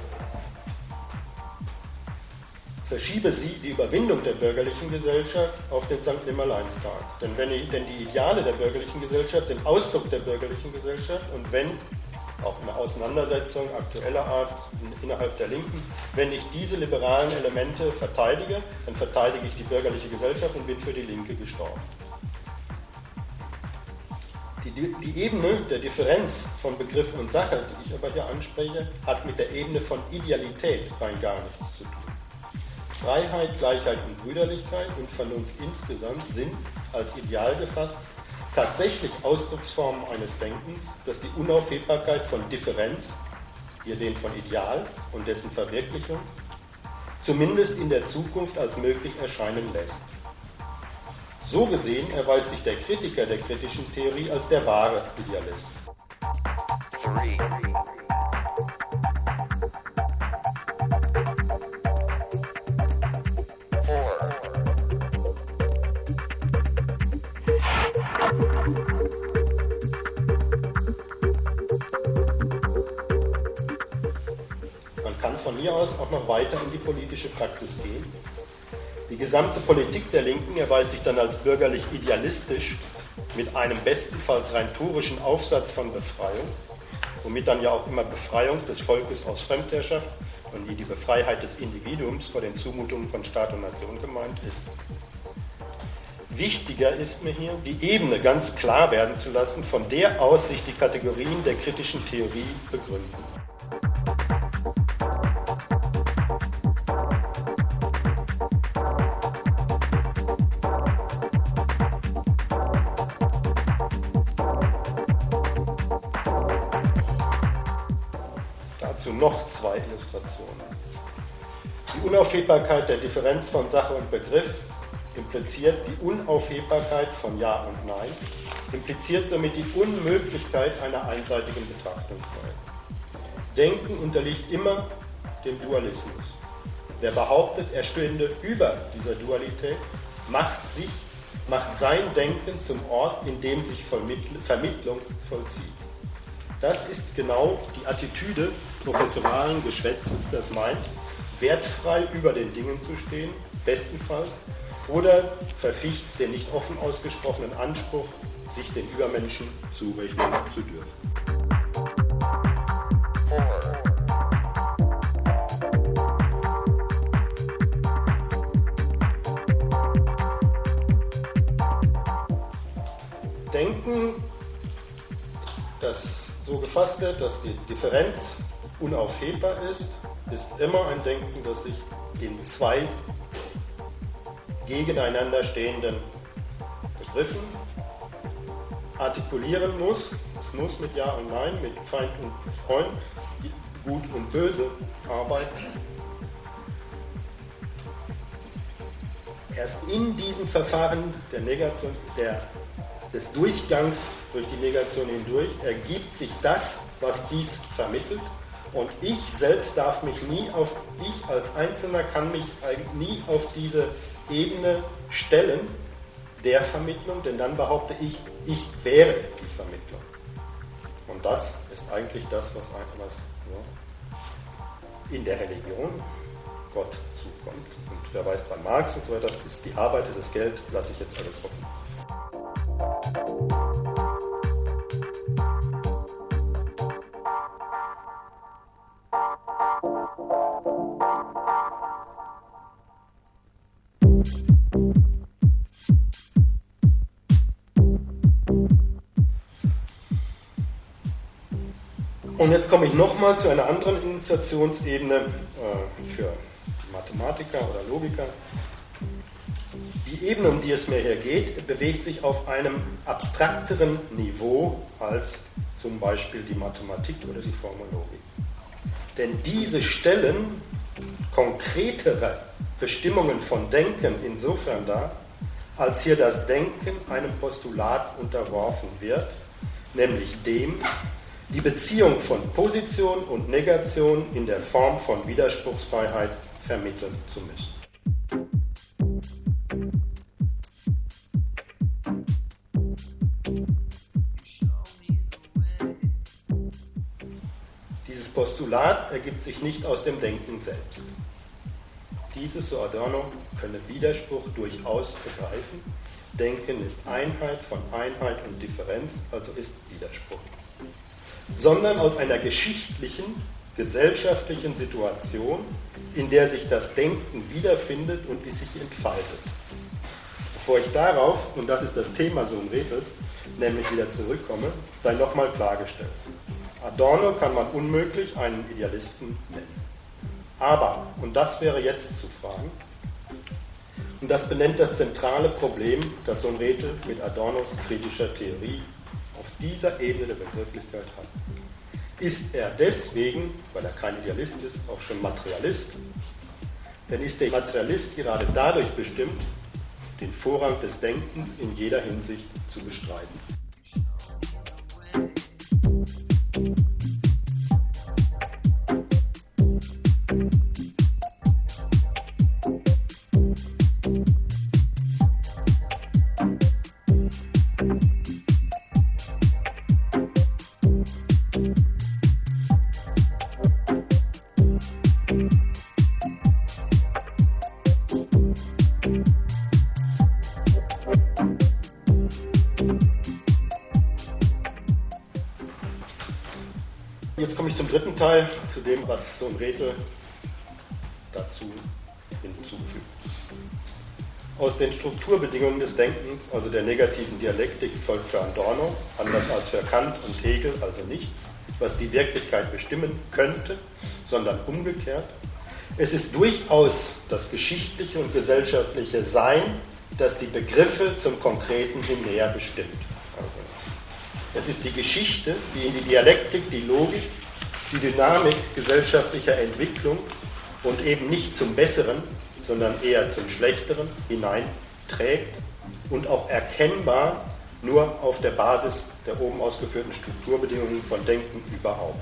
Verschiebe sie die Überwindung der bürgerlichen Gesellschaft auf den St. Nimmerleinstag. Denn die Ideale der bürgerlichen Gesellschaft sind Ausdruck der bürgerlichen Gesellschaft und wenn, auch in einer Auseinandersetzung aktueller Art innerhalb der Linken, wenn ich diese liberalen Elemente verteidige, dann verteidige ich die bürgerliche Gesellschaft und bin für die Linke gestorben. Die Ebene der Differenz von Begriff und Sache, die ich aber hier anspreche, hat mit der Ebene von Idealität rein gar nichts zu tun. Freiheit, Gleichheit und Brüderlichkeit und Vernunft insgesamt sind, als Ideal gefasst, tatsächlich Ausdrucksformen eines Denkens, das die Unaufhebbarkeit von Differenz, hier den von Ideal und dessen Verwirklichung, zumindest in der Zukunft als möglich erscheinen lässt. So gesehen erweist sich der Kritiker der kritischen Theorie als der wahre Idealist. Man kann von hier aus auch noch weiter in die politische Praxis gehen. Die gesamte Politik der Linken erweist sich dann als bürgerlich idealistisch mit einem bestenfalls rein torischen Aufsatz von Befreiung, womit dann ja auch immer Befreiung des Volkes aus Fremdherrschaft und die Befreiheit des Individuums vor den Zumutungen von Staat und Nation gemeint ist. Wichtiger ist mir hier, die Ebene ganz klar werden zu lassen, von der aus sich die Kategorien der kritischen Theorie begründen. Noch zwei Illustrationen. Die Unaufhebbarkeit der Differenz von Sache und Begriff impliziert die Unaufhebbarkeit von Ja und Nein, impliziert somit die Unmöglichkeit einer einseitigen Betrachtungsweise. Denken unterliegt immer dem Dualismus. Wer behauptet, er stünde über dieser Dualität, macht sein Denken zum Ort, in dem sich Vermittlung vollzieht. Das ist genau die Attitüde professoralen Geschwätzes, das meint, wertfrei über den Dingen zu stehen, bestenfalls, oder verficht den nicht offen ausgesprochenen Anspruch, sich den Übermenschen zurechnen zu dürfen. Denken, das so gefasst wird, dass die Differenz unaufhebbar ist immer ein Denken, das sich in zwei gegeneinander stehenden Begriffen artikulieren muss. Es muss mit Ja und Nein, mit Feind und Freund, Gut und Böse arbeiten. Erst in diesem Verfahren der Negation, des Durchgangs durch die Negation hindurch, ergibt sich das, was dies vermittelt. Und ich selbst darf mich ich als Einzelner kann mich nie auf diese Ebene stellen der Vermittlung, denn dann behaupte ich wäre die Vermittlung. Und das ist eigentlich das, was in der Religion Gott zukommt. Und wer weiß, bei Marx und so weiter, ist die Arbeit, ist das Geld, lasse ich jetzt alles offen. Und jetzt komme ich nochmal zu einer anderen Initiationsebene für Mathematiker oder Logiker. Die Ebene, um die es mir hier geht, bewegt sich auf einem abstrakteren Niveau als zum Beispiel die Mathematik oder die Formellogik. Denn diese stellen konkretere Bestimmungen von Denken insofern dar, als hier das Denken einem Postulat unterworfen wird, nämlich dem, die Beziehung von Position und Negation in der Form von Widerspruchsfreiheit vermitteln zu müssen. Dieses Postulat ergibt sich nicht aus dem Denken selbst. Dieses, so Adorno, könne Widerspruch durchaus begreifen. Denken ist Einheit von Einheit und Differenz, also ist Widerspruch. Sondern aus einer geschichtlichen, gesellschaftlichen Situation, in der sich das Denken wiederfindet und es sich entfaltet. Bevor ich darauf, und das ist das Thema Sohn-Rethels, nämlich wieder zurückkomme, sei nochmal klargestellt. Adorno kann man unmöglich einen Idealisten nennen. Aber, und das wäre jetzt zu fragen, und das benennt das zentrale Problem, das Sohn-Rethel mit Adornos kritischer Theorie auf dieser Ebene der Begrifflichkeit hat. Ist er deswegen, weil er kein Idealist ist, auch schon Materialist? Denn ist der Materialist gerade dadurch bestimmt, den Vorrang des Denkens in jeder Hinsicht zu bestreiten. Jetzt komme ich zum dritten Teil, zu dem, was Sohn-Rethel dazu hinzufügt. Aus den Strukturbedingungen des Denkens, also der negativen Dialektik, folgt für Adorno, anders als für Kant und Hegel, also nichts, was die Wirklichkeit bestimmen könnte, sondern umgekehrt. Es ist durchaus das geschichtliche und gesellschaftliche Sein, das die Begriffe zum Konkreten hin näher bestimmt. Es ist die Geschichte, die in die Dialektik, die Logik, die Dynamik gesellschaftlicher Entwicklung und eben nicht zum Besseren, sondern eher zum Schlechteren hineinträgt und auch erkennbar nur auf der Basis der oben ausgeführten Strukturbedingungen von Denken überhaupt.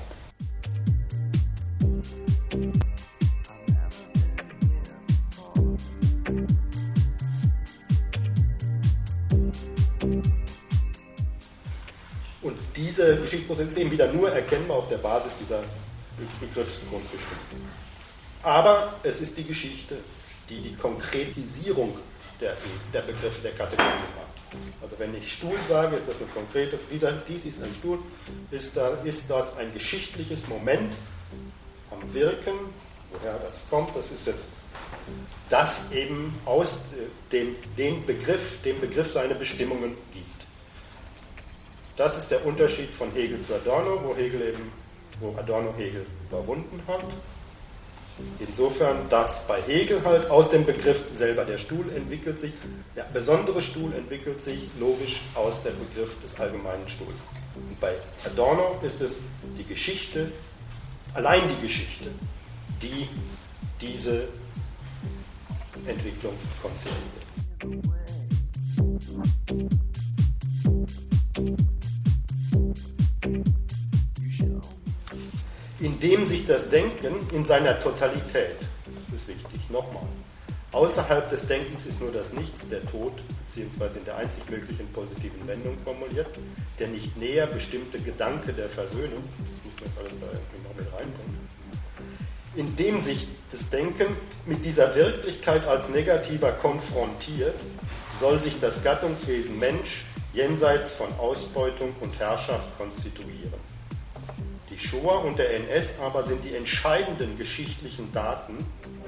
Und diese Geschichtsprozesse ist eben wieder nur erkennbar auf der Basis dieser Begriffsgrundbestimmung. Aber es ist die Geschichte, die die Konkretisierung der Begriffe der Kategorien macht. Also wenn ich Stuhl sage, ist das eine konkrete, dies ist ein Stuhl, ist dort ein geschichtliches Moment am Wirken, woher das kommt, das ist jetzt das eben aus dem Begriff seine Bestimmungen gibt. Das ist der Unterschied von Hegel zu Adorno, wo Adorno Hegel überwunden hat. Insofern, dass bei Hegel halt aus dem Begriff selber der Stuhl entwickelt sich, der besondere Stuhl entwickelt sich logisch aus dem Begriff des allgemeinen Stuhls. Und bei Adorno ist es die Geschichte, allein die Geschichte, die diese Entwicklung konzipiert. Indem sich das Denken in seiner Totalität, das ist wichtig, nochmal, außerhalb des Denkens ist nur das Nichts, der Tod, beziehungsweise in der einzig möglichen positiven Wendung formuliert, der nicht näher bestimmte Gedanke der Versöhnung, das muss man jetzt alles da irgendwie noch mit reinbringen, indem sich das Denken mit dieser Wirklichkeit als negativer konfrontiert, soll sich das Gattungswesen Mensch jenseits von Ausbeutung und Herrschaft konstituieren. Die Shoah und der NS aber sind die entscheidenden geschichtlichen Daten,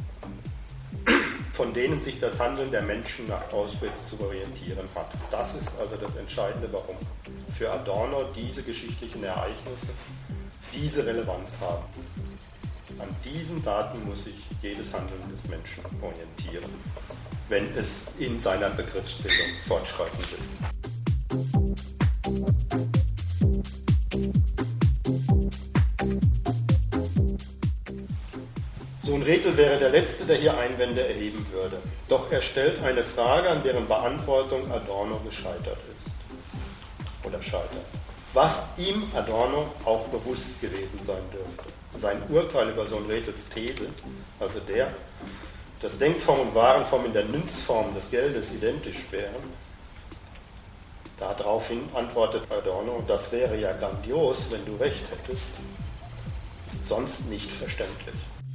von denen sich das Handeln der Menschen nach Auschwitz zu orientieren hat. Das ist also das Entscheidende, warum für Adorno diese geschichtlichen Ereignisse diese Relevanz haben. An diesen Daten muss sich jedes Handeln des Menschen orientieren, wenn es in seiner Begriffsbildung fortschreiten will. Sohn-Rethel wäre der Letzte, der hier Einwände erheben würde. Doch er stellt eine Frage, an deren Beantwortung Adorno gescheitert ist. Oder scheitert. was ihm, Adorno, auch bewusst gewesen sein dürfte. Sein Urteil über Sohn-Rethels These, also der, dass Denkform und Warenform in der Münzform des Geldes identisch wären, daraufhin antwortet Adorno, das wäre ja grandios, wenn du recht hättest, ist sonst nicht verständlich.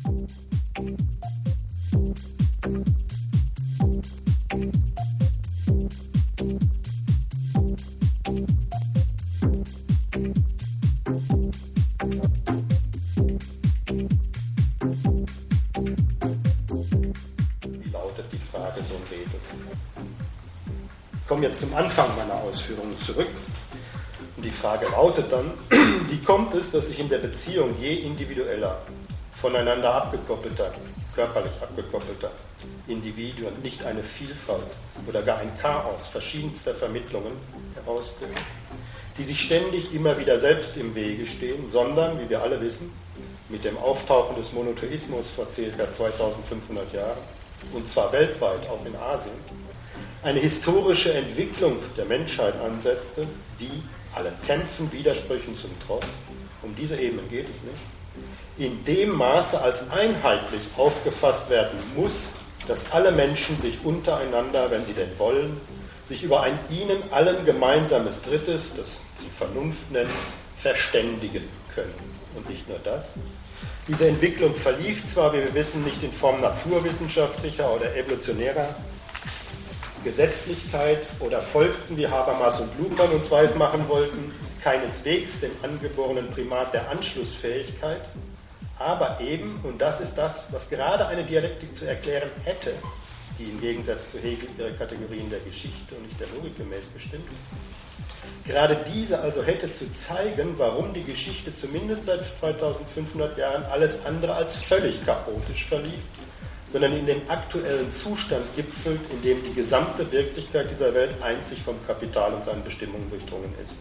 Ich komme jetzt zum Anfang meiner Ausführungen zurück. Und die Frage lautet dann, wie kommt es, dass sich in der Beziehung je individueller, voneinander abgekoppelter, körperlich abgekoppelter Individuen nicht eine Vielfalt oder gar ein Chaos verschiedenster Vermittlungen herausbildet, die sich ständig immer wieder selbst im Wege stehen, sondern, wie wir alle wissen, mit dem Auftauchen des Monotheismus vor ca. 2500 Jahren, und zwar weltweit, auch in Asien, eine historische Entwicklung der Menschheit ansetzte, die allen Kämpfen, Widersprüchen zum Trotz, um diese Ebenen geht es nicht, in dem Maße als einheitlich aufgefasst werden muss, dass alle Menschen sich untereinander, wenn sie denn wollen, sich über ein ihnen allen gemeinsames Drittes, das sie Vernunft nennen, verständigen können. Und nicht nur das. Diese Entwicklung verlief zwar, wie wir wissen, nicht in Form naturwissenschaftlicher oder evolutionärer Gesetzlichkeit oder folgten, wie Habermas und Luhmann uns weismachen wollten, keineswegs dem angeborenen Primat der Anschlussfähigkeit, aber eben, und das ist das, was gerade eine Dialektik zu erklären hätte, die im Gegensatz zu Hegel ihre Kategorien der Geschichte und nicht der Logik gemäß bestimmt, gerade diese also hätte zu zeigen, warum die Geschichte zumindest seit 2500 Jahren alles andere als völlig chaotisch verlief, sondern in dem aktuellen Zustand gipfelt, in dem die gesamte Wirklichkeit dieser Welt einzig vom Kapital und seinen Bestimmungen durchdrungen ist.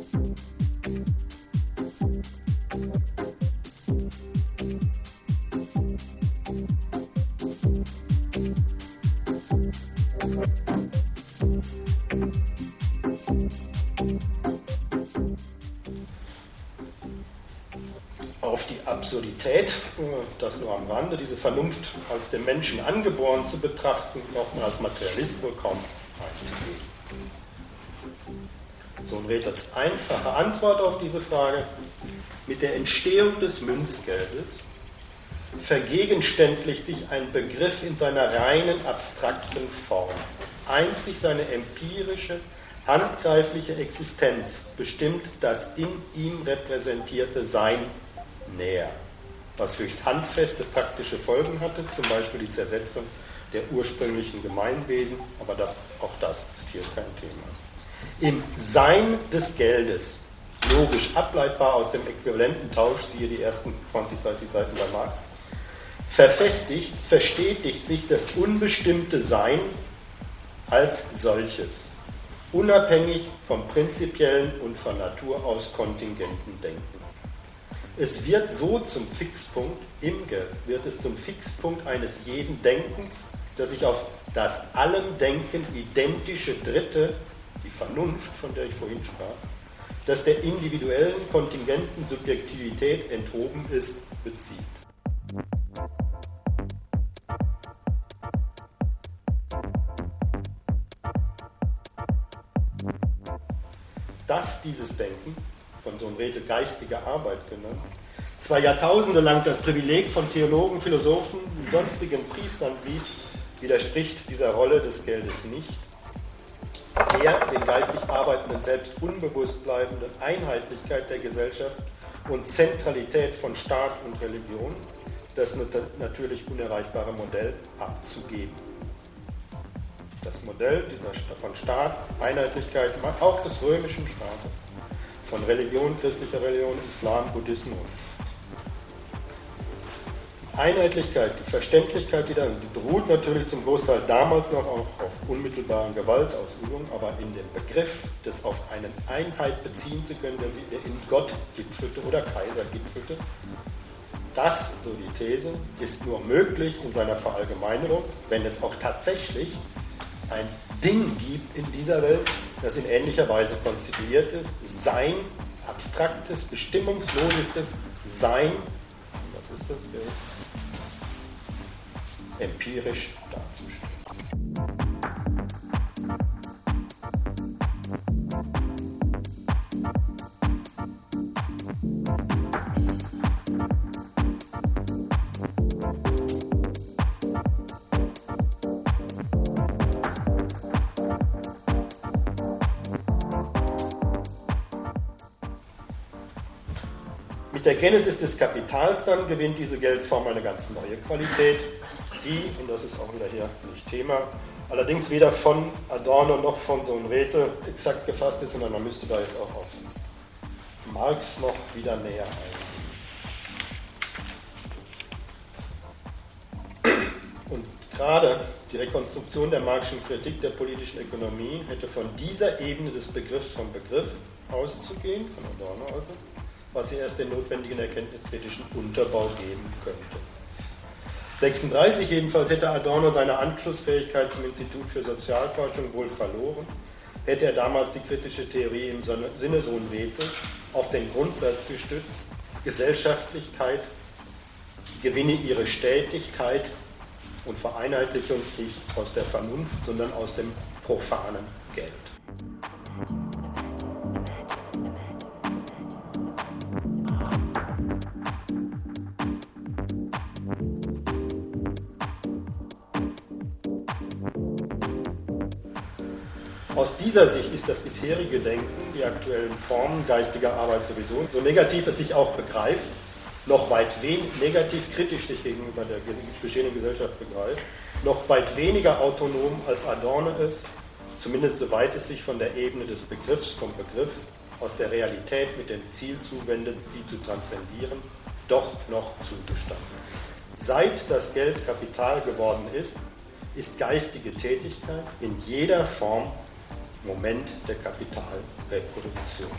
Auf die Absurdität, das nur am Rande, diese Vernunft als dem Menschen angeboren zu betrachten, braucht man als Materialist wohl kaum einzugehen. Sohn-Rethels einfache Antwort auf diese Frage: Mit der Entstehung des Münzgeldes vergegenständlicht sich ein Begriff in seiner reinen abstrakten Form. Einzig seine empirische, handgreifliche Existenz bestimmt das in ihm repräsentierte Sein näher, was höchst handfeste praktische Folgen hatte, zum Beispiel die Zersetzung der ursprünglichen Gemeinwesen, aber auch das ist hier kein Thema. Im Sein des Geldes, logisch ableitbar aus dem äquivalenten Tausch, siehe die ersten 20, 30 Seiten bei Marx, verstetigt sich das unbestimmte Sein als solches, unabhängig vom prinzipiellen und von Natur aus kontingenten Denken. Es wird so zum Fixpunkt, im Geld wird es zum Fixpunkt eines jeden Denkens, das sich auf das allem Denken identische Dritte, die Vernunft, von der ich vorhin sprach, das der individuellen, kontingenten Subjektivität enthoben ist, bezieht. Dass dieses Denken, von Sohn-Rethel geistige Arbeit genannt, zwar Jahrtausende lang das Privileg von Theologen, Philosophen und sonstigen Priestern blieb, widerspricht dieser Rolle des Geldes nicht. Der den geistig Arbeitenden selbst unbewusst bleibenden Einheitlichkeit der Gesellschaft und Zentralität von Staat und Religion das natürlich unerreichbare Modell abzugeben. Das Modell von Staat, Einheitlichkeit, auch des römischen Staates, von Religion, christlicher Religion, Islam, Buddhismus. Die Einheitlichkeit, die Verständlichkeit, die beruht natürlich zum Großteil damals noch auch auf unmittelbaren Gewaltausübung, aber in dem Begriff, das auf eine Einheit beziehen zu können, der in Gott gipfelte oder Kaiser gipfelte, das, so die These, ist nur möglich in seiner Verallgemeinerung, wenn es auch tatsächlich ein Ding gibt in dieser Welt, das in ähnlicher Weise konstituiert ist, sein abstraktes, bestimmungslosestes Sein, was ist das, empirisch darzustellen. Mit der Genesis des Kapitals dann gewinnt diese Geldform eine ganz neue Qualität, die, und das ist auch wieder hier nicht Thema, allerdings weder von Adorno noch von Sohn-Rethel exakt gefasst ist, sondern man müsste da jetzt auch auf Marx noch wieder näher eingehen. Und gerade die Rekonstruktion der Marxischen Kritik der politischen Ökonomie hätte von dieser Ebene des Begriffs vom Begriff auszugehen, von Adorno also, was sie erst den notwendigen erkenntniskritischen Unterbau geben könnte. 1936 jedenfalls hätte Adorno seine Anschlussfähigkeit zum Institut für Sozialforschung wohl verloren, hätte er damals die kritische Theorie im Sinne Sohn-Rethel auf den Grundsatz gestützt, Gesellschaftlichkeit gewinne ihre Stetigkeit und Vereinheitlichung nicht aus der Vernunft, sondern aus dem profanen Geld. Aus dieser Sicht ist das bisherige Denken, die aktuellen Formen geistiger Arbeit sowieso, so negativ es sich auch begreift, noch weit negativ kritisch sich gegenüber der bestehenden Gesellschaft begreift, noch weit weniger autonom als Adorno ist, zumindest soweit es sich von der Ebene des Begriffs, vom Begriff, aus der Realität mit dem Ziel zuwendet, die zu transzendieren, doch noch zugestanden. Seit das Geld Kapital geworden ist geistige Tätigkeit in jeder Form Moment der Kapitalreproduktion.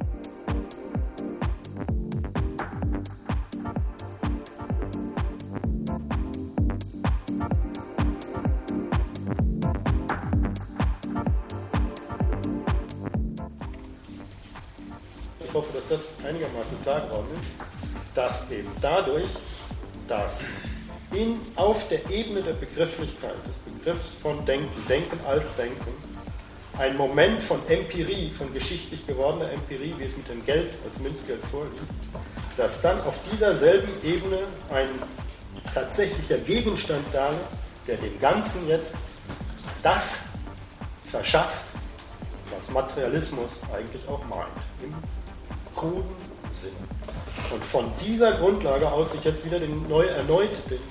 Ich hoffe, dass das einigermaßen klar geworden ist, dass eben dadurch, dass auf der Ebene der Begrifflichkeit, des Begriffs von Denken, Denken als Denken, ein Moment von Empirie, von geschichtlich gewordener Empirie, wie es mit dem Geld als Münzgeld vorliegt, dass dann auf dieser selben Ebene ein tatsächlicher Gegenstand da ist, der dem Ganzen jetzt das verschafft, was Materialismus eigentlich auch meint, im kruden Sinne. Und von dieser Grundlage aus sich jetzt wieder erneut den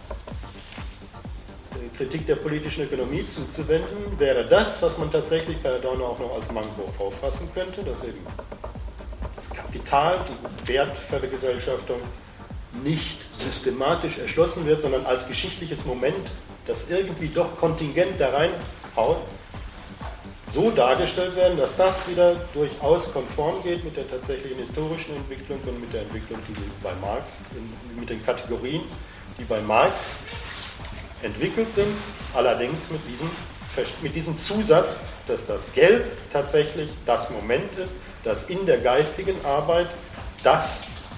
Kritik der politischen Ökonomie zuzuwenden, wäre das, was man tatsächlich bei Adorno auch noch als Manko auffassen könnte, dass eben das Kapital, die Wertvergesellschaftung nicht systematisch erschlossen wird, sondern als geschichtliches Moment, das irgendwie doch kontingent da reinhaut, so dargestellt werden, dass das wieder durchaus konform geht mit der tatsächlichen historischen Entwicklung und mit der Entwicklung, die bei Marx, mit den Kategorien, die bei Marx entwickelt sind, allerdings mit diesem Zusatz, dass das Geld tatsächlich das Moment ist, das in der geistigen Arbeit das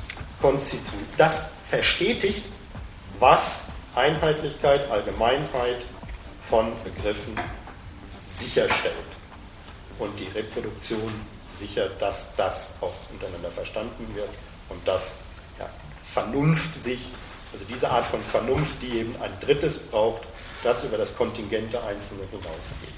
verstetigt, was Einheitlichkeit, Allgemeinheit von Begriffen sicherstellt und die Reproduktion sichert, dass das auch untereinander verstanden wird und dass Vernunft also diese Art von Vernunft, die eben ein Drittes braucht, das über das Kontingent der Einzelnen hinausgeht.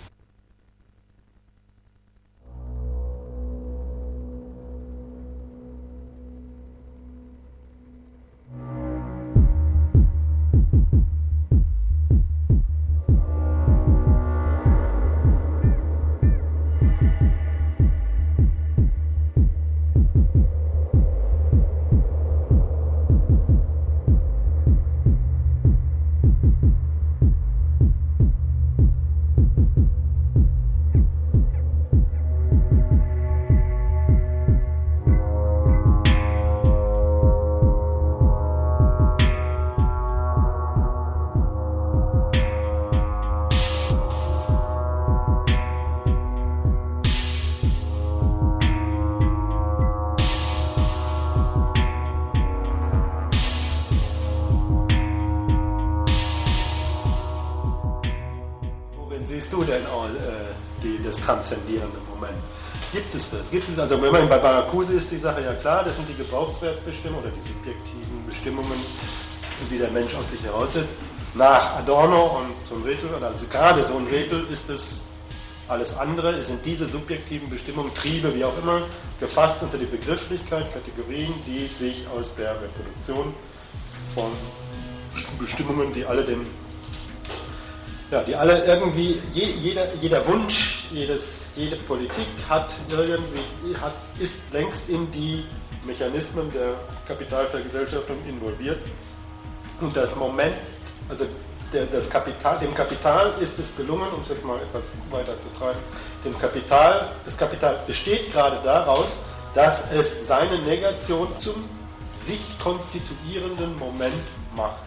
Worin siehst du denn das transzendierende Moment? Gibt es das? Also wenn man bei Marcuse ist die Sache ja klar, das sind die Gebrauchswertbestimmungen oder die subjektiven Bestimmungen, die der Mensch aus sich heraussetzt. Nach Adorno und so ein Rätel, oder also gerade so ein Rätel, ist es alles andere, es sind diese subjektiven Bestimmungen, Triebe, wie auch immer, gefasst unter die Begrifflichkeit, Kategorien, die sich aus der Reproduktion von diesen Bestimmungen, die alle irgendwie, jeder Wunsch, jede Politik ist längst in die Mechanismen der Kapitalvergesellschaftung involviert. Und das Moment, also dem Kapital ist es gelungen, um es jetzt mal etwas weiter zu treiben, das Kapital besteht gerade daraus, dass es seine Negation zum sich konstituierenden Moment macht.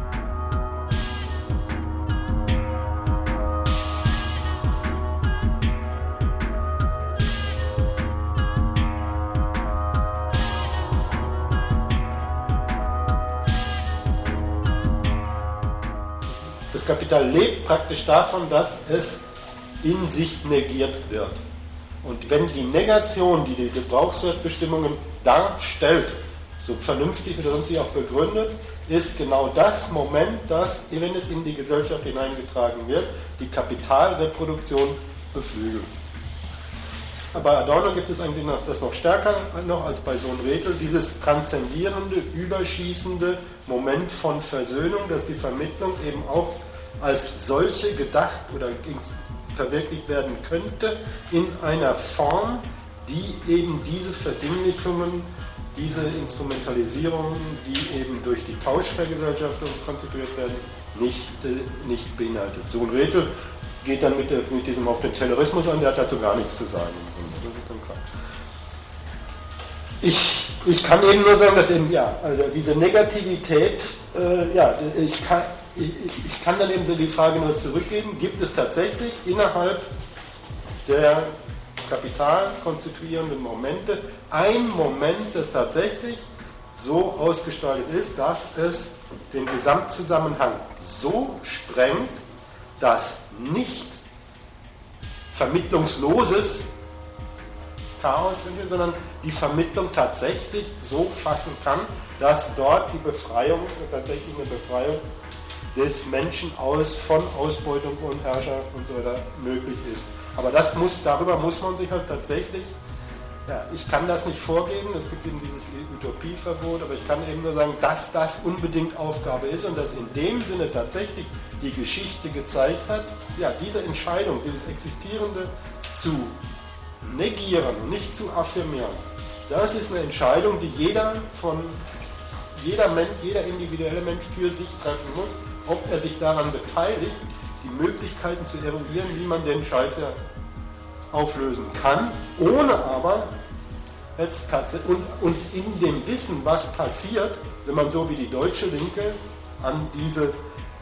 Das Kapital lebt praktisch davon, dass es in sich negiert wird. Und wenn die Negation, die die Gebrauchswertbestimmungen darstellt, so vernünftig oder sonst auch begründet, ist genau das Moment, das, wenn es in die Gesellschaft hineingetragen wird, die Kapitalreproduktion beflügelt. Bei Adorno gibt es eigentlich das noch stärker noch als bei Sohn-Rethel, dieses transzendierende, überschießende Moment von Versöhnung, dass die Vermittlung eben auch als solche gedacht oder verwirklicht werden könnte in einer Form, die eben diese Verdinglichungen, diese Instrumentalisierungen, die eben durch die Tauschvergesellschaftung konstituiert werden, nicht beinhaltet. Sohn-Rethel geht dann mit diesem auf den Taylorismus an, der hat dazu gar nichts zu sagen. Das ist dann klar. Ich kann eben nur sagen, dass eben, also diese Negativität, ich kann dann eben so die Frage nur zurückgeben, gibt es tatsächlich innerhalb der kapitalkonstituierenden Momente ein Moment, das tatsächlich so ausgestaltet ist, dass es den Gesamtzusammenhang so sprengt, dass nicht vermittlungsloses Chaos, sondern die Vermittlung tatsächlich so fassen kann, dass dort die Befreiung, tatsächlich eine Befreiung des Menschen von Ausbeutung und Herrschaft und so weiter möglich ist. Aber darüber muss man sich halt tatsächlich, ich kann das nicht vorgeben, es gibt eben dieses Utopieverbot, aber ich kann eben nur sagen, dass das unbedingt Aufgabe ist und dass in dem Sinne tatsächlich die Geschichte gezeigt hat, diese Entscheidung, dieses Existierende zu negieren und nicht zu affirmieren, das ist eine Entscheidung, die jeder individuelle Mensch für sich treffen muss, ob er sich daran beteiligt, die Möglichkeiten zu eruieren, wie man den Scheiß auflösen kann, ohne aber jetzt tatsächlich und in dem Wissen, was passiert, wenn man so wie die deutsche Linke an diese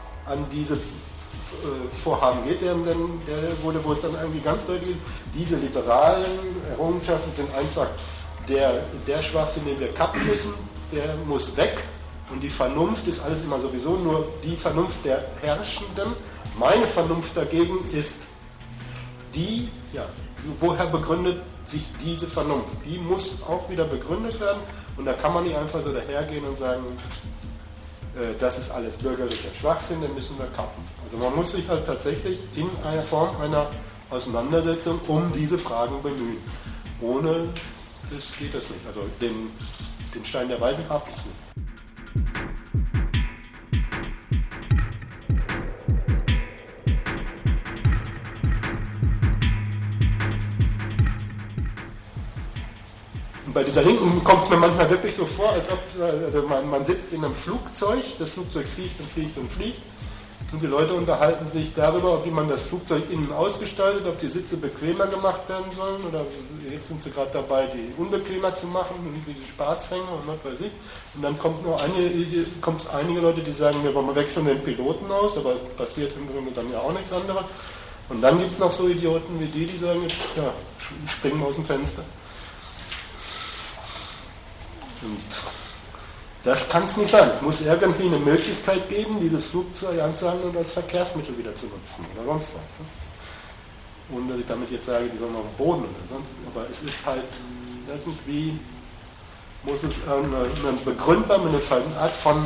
Vorhaben geht, wo es dann irgendwie ganz deutlich ist, diese liberalen Errungenschaften sind einfach der Schwachsinn, den wir kappen müssen, der muss weg. Und die Vernunft ist alles immer sowieso nur die Vernunft der Herrschenden. Meine Vernunft dagegen ist die, woher begründet sich diese Vernunft? Die muss auch wieder begründet werden und da kann man nicht einfach so dahergehen und sagen, das ist alles bürgerlicher Schwachsinn, den müssen wir kappen. Also man muss sich halt tatsächlich in einer Form einer Auseinandersetzung um diese Fragen bemühen. Ohne das geht das nicht. Also den Stein der Weisen habe ich nicht. Bei dieser Linken kommt es mir manchmal wirklich so vor, als ob man sitzt in einem Flugzeug, das Flugzeug fliegt und fliegt und fliegt und die Leute unterhalten sich darüber, wie man das Flugzeug innen ausgestaltet, ob die Sitze bequemer gemacht werden sollen oder jetzt sind sie gerade dabei, die unbequemer zu machen, wie die Sparzhänge und was weiß ich. Und dann kommt einige Leute, die sagen, wir wechseln den Piloten aus, aber passiert im Grunde dann ja auch nichts anderes. Und dann gibt es noch so Idioten wie die sagen, springen aus dem Fenster. Und Das kann es nicht sein. Es muss irgendwie eine Möglichkeit geben, dieses Flugzeug anzuhandeln und als Verkehrsmittel wieder zu nutzen oder sonst was. Ne? Ohne dass ich damit jetzt sage, die sollen auf dem Boden oder sonst. Aber es ist halt irgendwie, muss es eine begründbare, eine Art von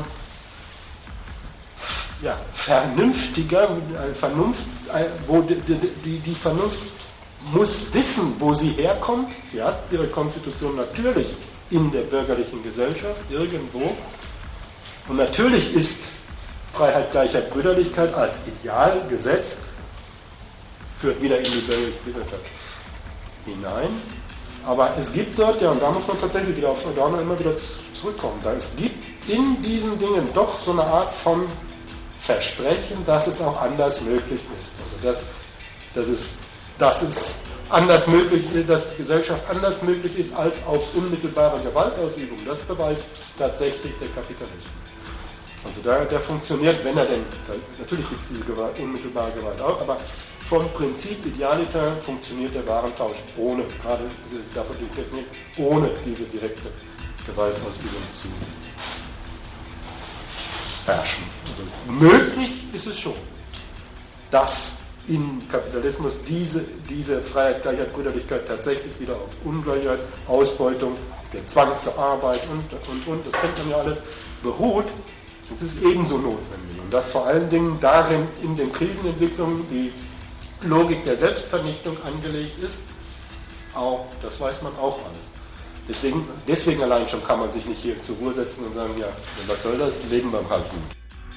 vernünftiger, wo die Vernunft muss wissen, wo sie herkommt. Sie hat ihre Konstitution natürlich in der bürgerlichen Gesellschaft irgendwo. Und natürlich ist Freiheit, Gleichheit, Brüderlichkeit als Ideal gesetzt, führt wieder in die bürgerliche Gesellschaft hinein. Aber es gibt dort, und da muss man tatsächlich wieder auf Adorno immer wieder zurückkommen, es gibt in diesen Dingen doch so eine Art von Versprechen, dass es auch anders möglich ist. Also dass es anders möglich ist, dass die Gesellschaft anders möglich ist als auf unmittelbare Gewaltausübung. Das beweist tatsächlich der Kapitalismus. Also der funktioniert, wenn er denn, natürlich gibt es diese unmittelbare Gewalt auch, aber vom Prinzip Idealiter funktioniert der Warentausch ohne, gerade davon definiert, ohne diese direkte Gewaltausübung zu herrschen. Also möglich ist es schon, dass im Kapitalismus diese Freiheit, Gleichheit, Brüderlichkeit tatsächlich wieder auf Ungleichheit, Ausbeutung, der Zwang zur Arbeit und, das kennt man ja alles, beruht. Das ist ebenso notwendig. Und dass vor allen Dingen darin in den Krisenentwicklungen die Logik der Selbstvernichtung angelegt ist, auch, das weiß man auch alles. Deswegen allein schon kann man sich nicht hier zur Ruhe setzen und sagen, ja, was soll das, leben wir halt gut.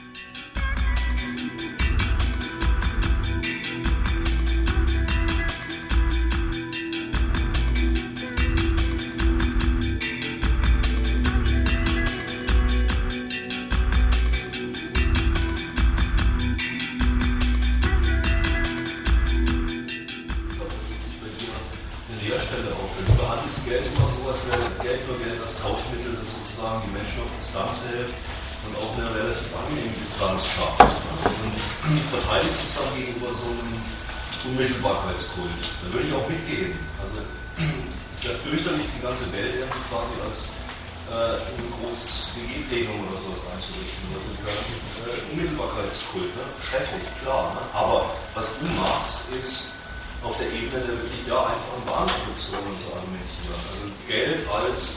Unmittelbarkeitskult. Da würde ich auch mitgehen. Also es wäre fürchterlich, die ganze Welt irgendwie quasi als eine große WG-Plenum oder sowas einzurichten. Also Unmittelbarkeitskult, ne? Schrecklich, klar. Ne? Aber was du machst, ist auf der Ebene der wirklich einfachen Warenproduktion zu argumentieren. Also Geld als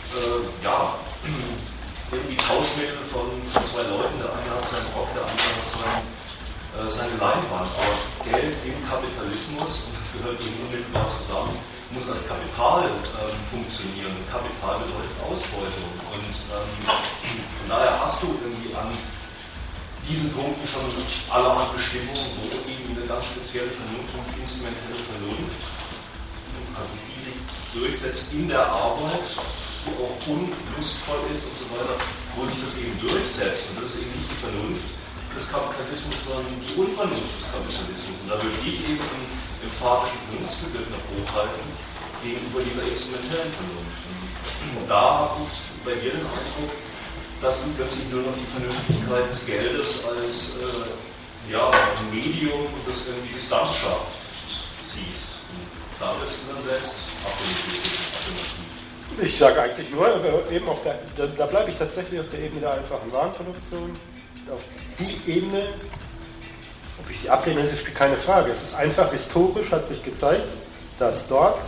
irgendwie Tauschmittel von zwei Leuten. Der eine hat seinen Rock, der andere hat seine Leinwand. Aber Geld im Kapitalismus, und das gehört irgendwie unmittelbar zusammen, muss als Kapital funktionieren. Kapital bedeutet Ausbeutung. Und von daher hast du irgendwie an diesen Punkten schon allerhand Bestimmungen, wo eben eine ganz spezielle Vernunft und instrumentelle Vernunft, also die sich durchsetzt in der Arbeit, die auch unlustvoll ist und so weiter, wo sich das eben durchsetzt. Und das ist eben nicht die Vernunft des Kapitalismus, sondern die Unvernunft des Kapitalismus. Und da würde ich eben im fahrtischen Vernunftsbegriff noch hochhalten gegenüber dieser instrumentellen Vernunft. Und da habe ich bei dir den Eindruck, dass du plötzlich nur noch die Vernünftigkeit des Geldes als Medium, das irgendwie Distanz schafft, siehst. Und da bist du dann selbst alternativ. Ich sage eigentlich nur, eben da bleibe ich tatsächlich auf der Ebene der einfachen Warenproduktion. Auf die Ebene, ob ich die ablehne, das spielt keine Frage. Es ist einfach historisch, hat sich gezeigt, dass dort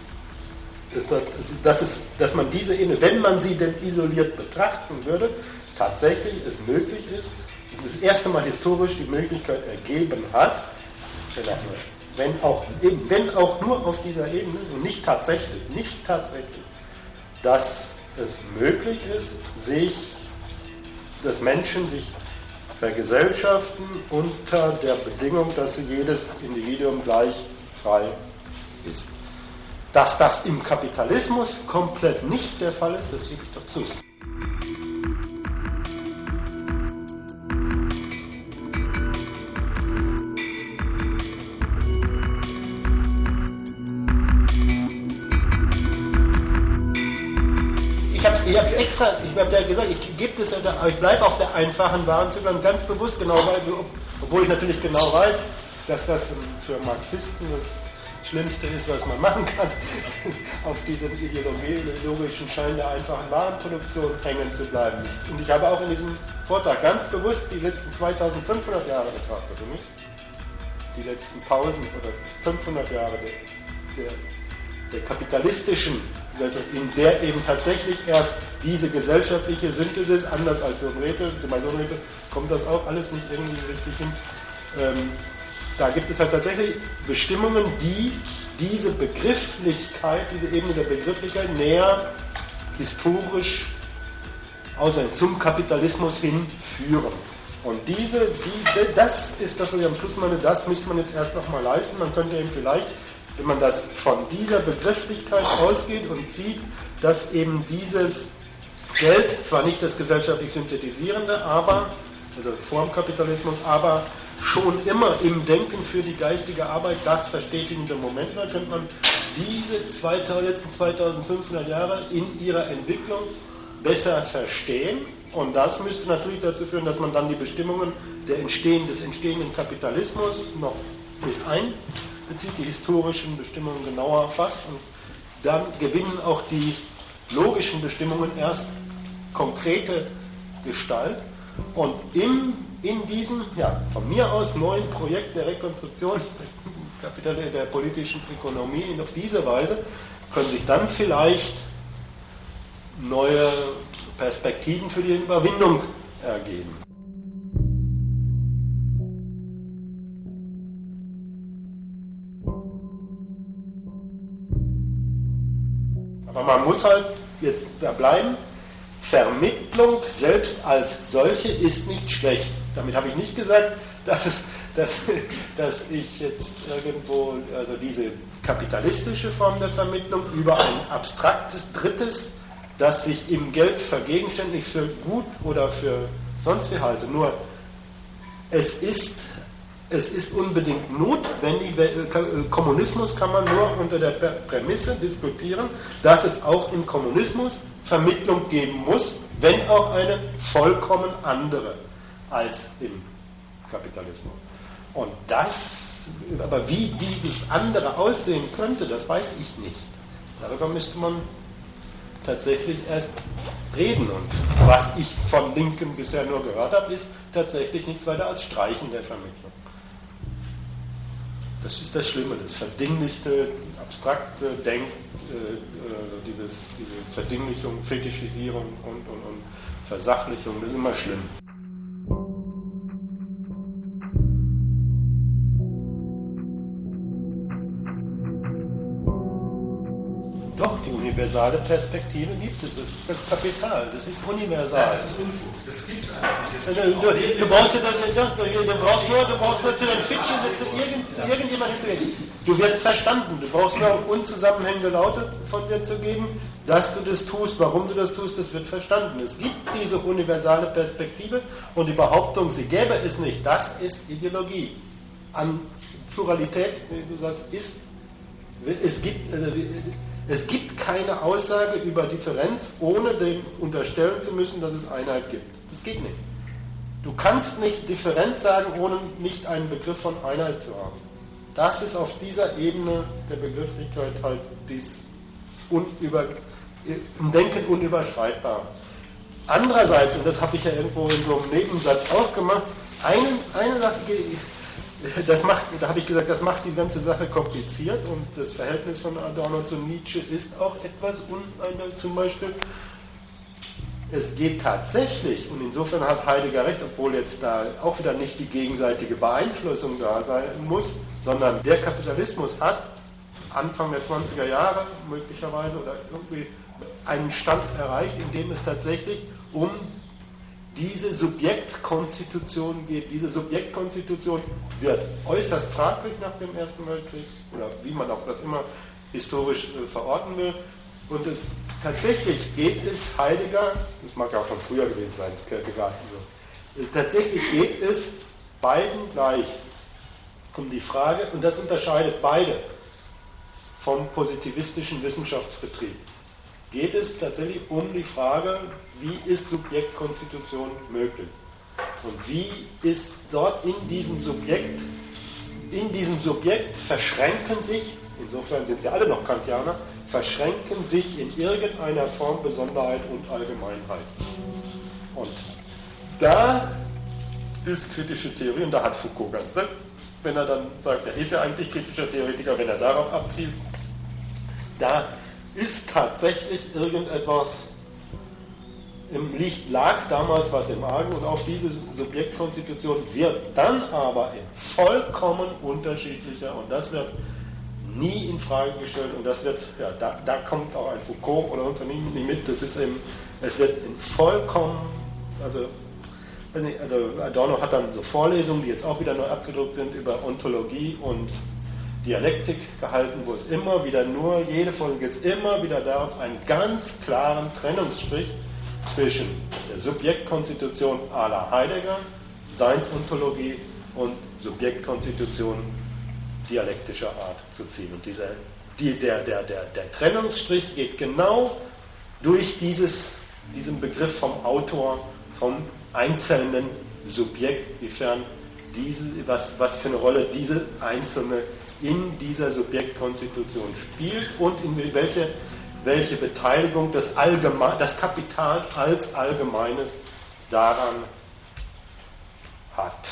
dass man diese Ebene, wenn man sie denn isoliert betrachten würde, tatsächlich es möglich ist, das erste Mal historisch die Möglichkeit ergeben hat, wenn auch nur auf dieser Ebene und nicht tatsächlich, dass es möglich ist, dass Menschen sich vergesellschaften unter der Bedingung, dass jedes Individuum gleich frei ist. Dass das im Kapitalismus komplett nicht der Fall ist, das gebe ich doch zu. Ich habe extra, ich habe ja gesagt, ich bleibe auf der einfachen Warenzugang ganz bewusst, genau, obwohl ich natürlich genau weiß, dass das für Marxisten Schlimmste ist, was man machen kann, auf diesem ideologischen Schein der einfachen Warenproduktion hängen zu bleiben. Und ich habe auch in diesem Vortrag ganz bewusst die letzten 2500 Jahre betrachtet und nicht die letzten 1000 oder 500 Jahre der kapitalistischen Gesellschaft, in der eben tatsächlich erst diese gesellschaftliche Synthesis, anders als Sohnräte, kommt das auch alles nicht irgendwie richtig hin. Da gibt es halt tatsächlich Bestimmungen, die diese Begrifflichkeit, diese Ebene der Begrifflichkeit näher historisch zum Kapitalismus hinführen. Und das ist das, was ich am Schluss meine, das müsste man jetzt erst nochmal leisten. Man könnte eben vielleicht, wenn man das von dieser Begrifflichkeit ausgeht und sieht, dass eben dieses Geld, zwar nicht das gesellschaftlich Synthetisierende, also vor dem Kapitalismus, aber schon immer im Denken für die geistige Arbeit das verstetigende Moment war, könnte man diese letzten 2500 Jahre in ihrer Entwicklung besser verstehen. Und das müsste natürlich dazu führen, dass man dann die Bestimmungen des entstehenden Kapitalismus noch mit einbezieht, die historischen Bestimmungen genauer fasst. Und dann gewinnen auch die logischen Bestimmungen erst konkrete Gestalt. Und in diesem, von mir aus neuen Projekt der Rekonstruktion der politischen Ökonomie auf diese Weise können sich dann vielleicht neue Perspektiven für die Überwindung ergeben. Aber man muss halt jetzt da bleiben. Vermittlung selbst als solche ist nicht schlecht. Damit habe ich nicht gesagt, dass ich jetzt irgendwo, also diese kapitalistische Form der Vermittlung über ein abstraktes Drittes, das sich im Geld vergegenständlich für gut oder für sonst wie halte. Nur es ist unbedingt notwendig, Kommunismus kann man nur unter der Prämisse diskutieren, dass es auch im Kommunismus Vermittlung geben muss, wenn auch eine vollkommen andere als im Kapitalismus. Und aber wie dieses andere aussehen könnte, das weiß ich nicht. Darüber müsste man tatsächlich erst reden. Und was ich von Linken bisher nur gehört habe, ist tatsächlich nichts weiter als Streichen der Vermittlung. Das ist das Schlimme, das verdinglichte, abstrakte diese Verdinglichung, Fetischisierung und Versachlichung, das ist immer schlimm. Doch, die universale Perspektive gibt es. Das ist das Kapital, das ist universal. Das ist Unfug, das gibt es einfach nicht. Du brauchst nur zu den Fitschen, zu irgendjemandem zu gehen. Du wirst verstanden, du brauchst nur unzusammenhängende Laute von dir zu geben, dass du das tust, warum du das tust, das wird verstanden. Es gibt diese universale Perspektive und die Behauptung, sie gäbe es nicht, das ist Ideologie. An Pluralität, wie du sagst, es gibt keine Aussage über Differenz, ohne dem unterstellen zu müssen, dass es Einheit gibt. Das geht nicht. Du kannst nicht Differenz sagen, ohne nicht einen Begriff von Einheit zu haben. Das ist auf dieser Ebene der Begrifflichkeit halt im Denken unüberschreitbar. Andererseits, und das habe ich ja irgendwo in so einem Nebensatz auch gemacht, eine Sache, da habe ich gesagt, das macht die ganze Sache kompliziert und das Verhältnis von Adorno zu Nietzsche ist auch etwas uneindeutig. Zum Beispiel, es geht tatsächlich, und insofern hat Heidegger recht, obwohl jetzt da auch wieder nicht die gegenseitige Beeinflussung da sein muss, sondern der Kapitalismus hat Anfang der 20er Jahre möglicherweise oder irgendwie einen Stand erreicht, in dem es tatsächlich um diese Subjektkonstitution geht. Diese Subjektkonstitution wird äußerst fraglich nach dem Ersten Weltkrieg, oder wie man auch das immer historisch verorten will. Und tatsächlich geht es Heidegger, das mag ja auch schon früher gewesen sein, Kierkegaard, tatsächlich geht es beiden gleich um die Frage, und das unterscheidet beide vom positivistischen Wissenschaftsbetrieb. Geht es tatsächlich um die Frage, wie ist Subjektkonstitution möglich? Und wie ist dort in diesem Subjekt verschränken sich insofern sind sie alle noch Kantianer, verschränken sich in irgendeiner Form Besonderheit und Allgemeinheit. Und da ist kritische Theorie, und da hat Foucault ganz recht, wenn er dann sagt, er ist ja eigentlich kritischer Theoretiker, wenn er darauf abzielt, da ist tatsächlich irgendetwas lag damals was im Argen, und auf diese Subjektkonstitution wird dann aber in vollkommen unterschiedlicher, und das wird nie in Frage gestellt, und das wird, ja, da kommt auch ein Foucault oder sonst nicht mit, das ist eben, es wird in vollkommen, also Adorno hat dann so Vorlesungen, die jetzt auch wieder neu abgedruckt sind, über Ontologie und Dialektik gehalten, wo es immer wieder jede Folge geht es immer wieder darum, einen ganz klaren Trennungsstrich zwischen der Subjektkonstitution à la Heidegger, Seinsontologie und Subjektkonstitution dialektischer Art zu ziehen. Und der Trennungsstrich geht genau durch diesen Begriff vom Autor, vom einzelnen Subjekt, wiefern was für eine Rolle diese einzelne in dieser Subjektkonstitution spielt und in welche Beteiligung das Kapital als Allgemeines daran hat.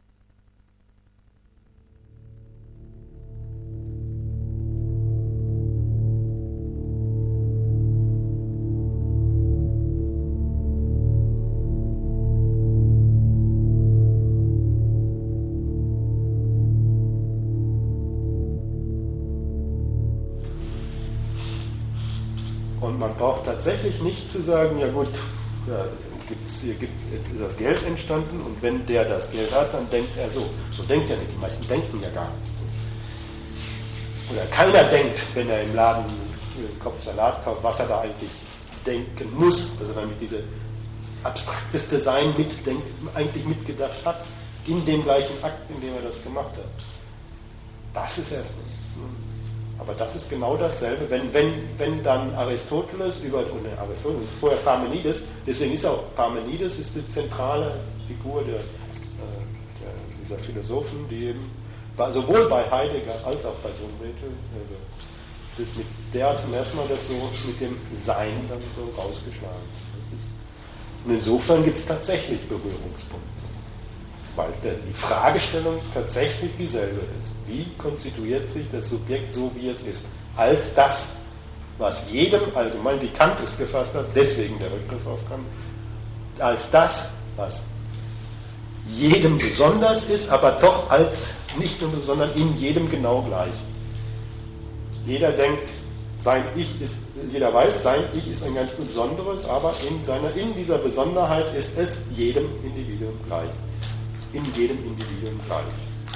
Und man braucht tatsächlich nicht zu sagen, ja gut, hier ist das Geld entstanden, und wenn der das Geld hat, dann denkt er so. So denkt er nicht, die meisten denken ja gar nicht. Oder keiner denkt, wenn er im Laden Kopfsalat kauft, was er da eigentlich denken muss, dass er damit diese abstraktes Design eigentlich mitgedacht hat, in dem gleichen Akt, in dem er das gemacht hat. Das ist erst nichts. Aber das ist genau dasselbe, wenn dann Aristoteles Aristoteles vorher Parmenides, deswegen ist auch Parmenides ist die zentrale Figur dieser Philosophen, die eben sowohl bei Heidegger als auch bei Sonnenbethel, der hat zum ersten Mal das so mit dem Sein dann so rausgeschlagen. Und insofern gibt es tatsächlich Berührungspunkte, weil die Fragestellung tatsächlich dieselbe ist. Wie konstituiert sich das Subjekt so, wie es ist? Als das, was jedem allgemein, wie Kant es gefasst hat, deswegen der Rückgriff auf Kant, als das, was jedem besonders ist, aber doch als nicht nur, sondern in jedem genau gleich. Jeder denkt, jeder weiß, sein Ich ist ein ganz besonderes, aber in dieser Besonderheit ist es jedem Individuum gleich. In jedem Individuum gleich.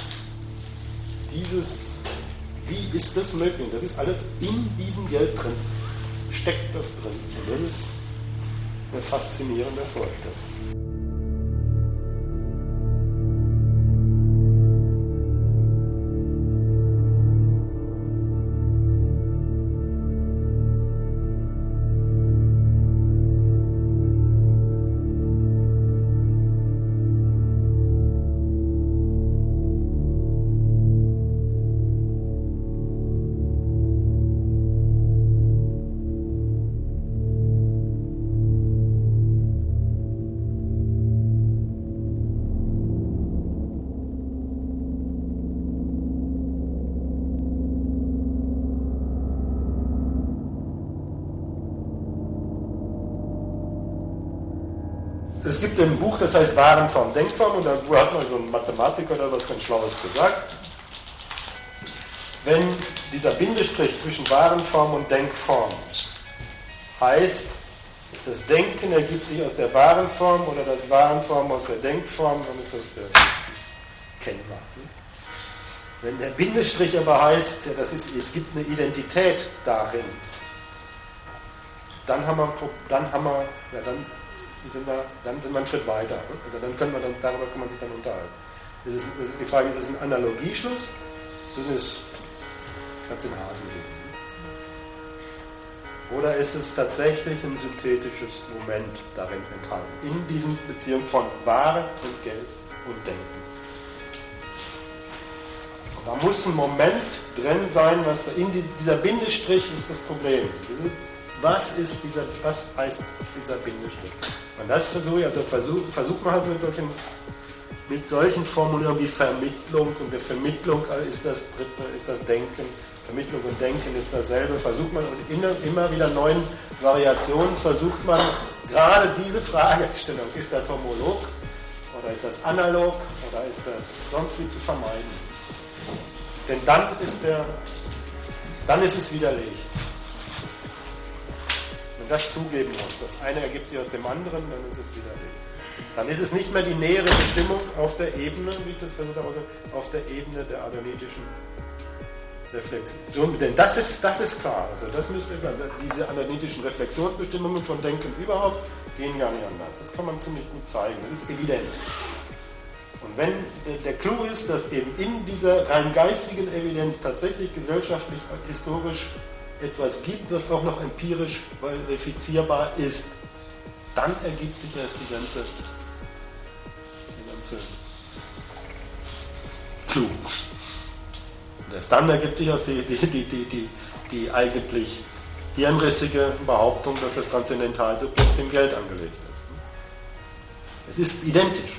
Wie ist das möglich? Das ist alles in diesem Geld drin. Steckt das drin. Und das ist eine faszinierende Vorstellung. Es gibt ein Buch, das heißt Warenform, Denkform, und da hat mal so ein Mathematiker oder was ganz Schlaues gesagt. Wenn dieser Bindestrich zwischen Warenform und Denkform heißt, das Denken ergibt sich aus der Warenform oder das Warenform aus der Denkform, dann ist das kennbar. Wenn der Bindestrich aber heißt, es gibt eine Identität darin, dann sind wir einen Schritt weiter. Also darüber kann man sich dann unterhalten. Das ist die Frage, ist es ein Analogieschluss? Das kann es im Hasen geben. Oder ist es tatsächlich ein synthetisches Moment darin enthalten? In diesen Beziehungen von Ware und Geld und Denken. Da muss ein Moment drin sein, was da dieser Bindestrich ist das Problem. Was heißt dieser Bindestrich? Und das versucht man halt mit solchen Formulierungen wie Vermittlung, und der Vermittlung ist das Dritte, ist das Denken. Vermittlung und Denken ist dasselbe. Versucht man und immer wieder neuen Variationen versucht man gerade diese Fragestellung, ist das homolog oder ist das analog oder ist das sonst wie zu vermeiden? Denn dann ist es widerlegt. Wenn das zugeben muss, das eine ergibt sich aus dem anderen, dann ist es widerlegt. Dann ist es nicht mehr die nähere Bestimmung auf der Ebene, wie ich das versucht habe, auf der Ebene der adonitischen Reflexion. Denn das ist klar. Also das müsste diese adonitischen Reflexionsbestimmungen von Denken überhaupt gehen gar nicht anders. Das kann man ziemlich gut zeigen. Das ist evident. Und wenn der Clou ist, dass eben in dieser rein geistigen Evidenz tatsächlich gesellschaftlich, historisch etwas gibt, was auch noch empirisch verifizierbar ist, dann ergibt sich erst die ganze Clou. Und erst dann ergibt sich erst die eigentlich hirnrissige Behauptung, dass das Transzendentalsubjekt dem Geld angelegt ist. Es ist identisch.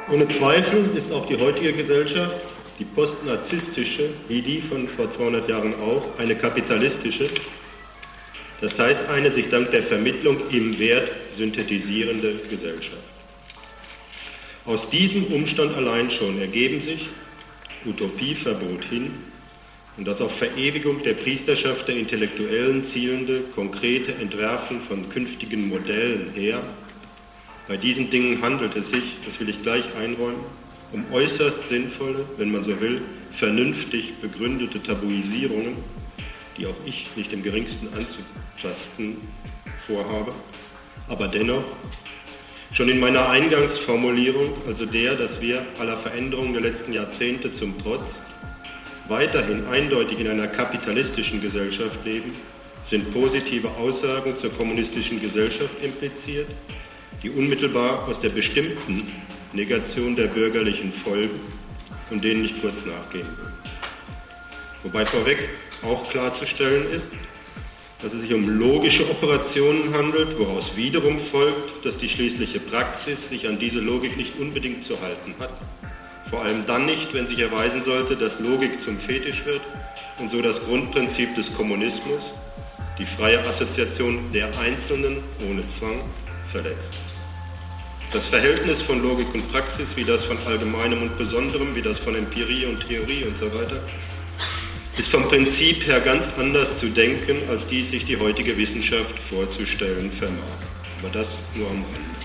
Ohne Zweifel ist auch die heutige Gesellschaft, die postnarzisstische, wie die von vor 200 Jahren auch, eine kapitalistische, das heißt eine sich dank der Vermittlung im Wert synthetisierende Gesellschaft. Aus diesem Umstand allein schon ergeben sich Utopieverbot hin und das auf Verewigung der Priesterschaft der Intellektuellen zielende, konkrete Entwerfen von künftigen Modellen her. Bei diesen Dingen handelt es sich, das will ich gleich einräumen, um äußerst sinnvolle, wenn man so will, vernünftig begründete Tabuisierungen, die auch ich nicht im geringsten anzutasten vorhabe, aber dennoch schon in meiner Eingangsformulierung, also der, dass wir aller Veränderungen der letzten Jahrzehnte zum Trotz weiterhin eindeutig in einer kapitalistischen Gesellschaft leben, sind positive Aussagen zur kommunistischen Gesellschaft impliziert, die unmittelbar aus der bestimmten Negation der bürgerlichen folgen und denen ich kurz nachgehen will. Wobei vorweg auch klarzustellen ist, dass es sich um logische Operationen handelt, woraus wiederum folgt, dass die schließliche Praxis sich an diese Logik nicht unbedingt zu halten hat. Vor allem dann nicht, wenn sich erweisen sollte, dass Logik zum Fetisch wird und so das Grundprinzip des Kommunismus, die freie Assoziation der Einzelnen ohne Zwang, verletzt. Das Verhältnis von Logik und Praxis, wie das von Allgemeinem und Besonderem, wie das von Empirie und Theorie und so weiter, ist vom Prinzip her ganz anders zu denken, als dies sich die heutige Wissenschaft vorzustellen vermag. Aber das nur am Rande.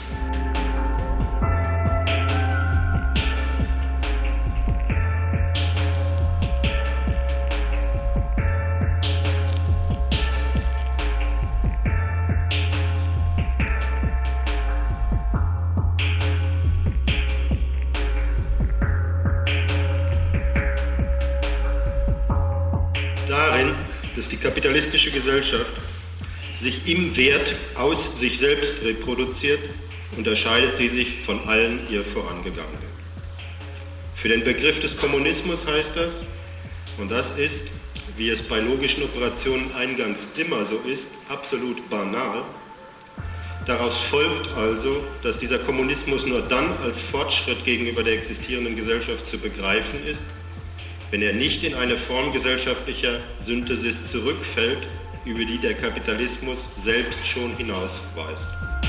Dass die kapitalistische Gesellschaft sich im Wert aus sich selbst reproduziert, unterscheidet sie sich von allen ihr vorangegangenen. Für den Begriff des Kommunismus heißt das, und das ist, wie es bei logischen Operationen eingangs immer so ist, absolut banal. Daraus folgt also, dass dieser Kommunismus nur dann als Fortschritt gegenüber der existierenden Gesellschaft zu begreifen ist, wenn er nicht in eine Form gesellschaftlicher Synthesis zurückfällt, über die der Kapitalismus selbst schon hinausweist.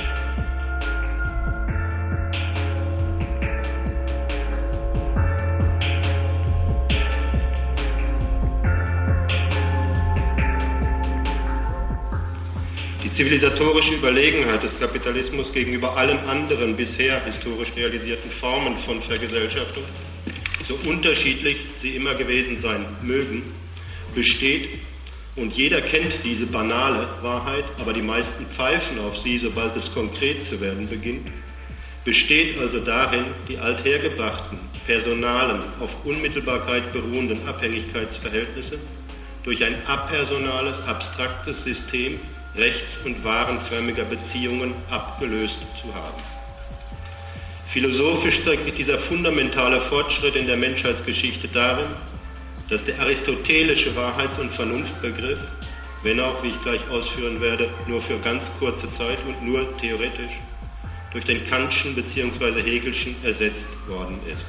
Die zivilisatorische Überlegenheit des Kapitalismus gegenüber allen anderen bisher historisch realisierten Formen von Vergesellschaftung, so unterschiedlich sie immer gewesen sein mögen, besteht, und jeder kennt diese banale Wahrheit, aber die meisten pfeifen auf sie, sobald es konkret zu werden beginnt, besteht also darin, die althergebrachten, personalen, auf Unmittelbarkeit beruhenden Abhängigkeitsverhältnisse durch ein apersonales, abstraktes System rechts- und warenförmiger Beziehungen abgelöst zu haben. Philosophisch zeigt sich dieser fundamentale Fortschritt in der Menschheitsgeschichte darin, dass der aristotelische Wahrheits- und Vernunftbegriff, wenn auch, wie ich gleich ausführen werde, nur für ganz kurze Zeit und nur theoretisch, durch den Kantschen bzw. Hegelschen ersetzt worden ist.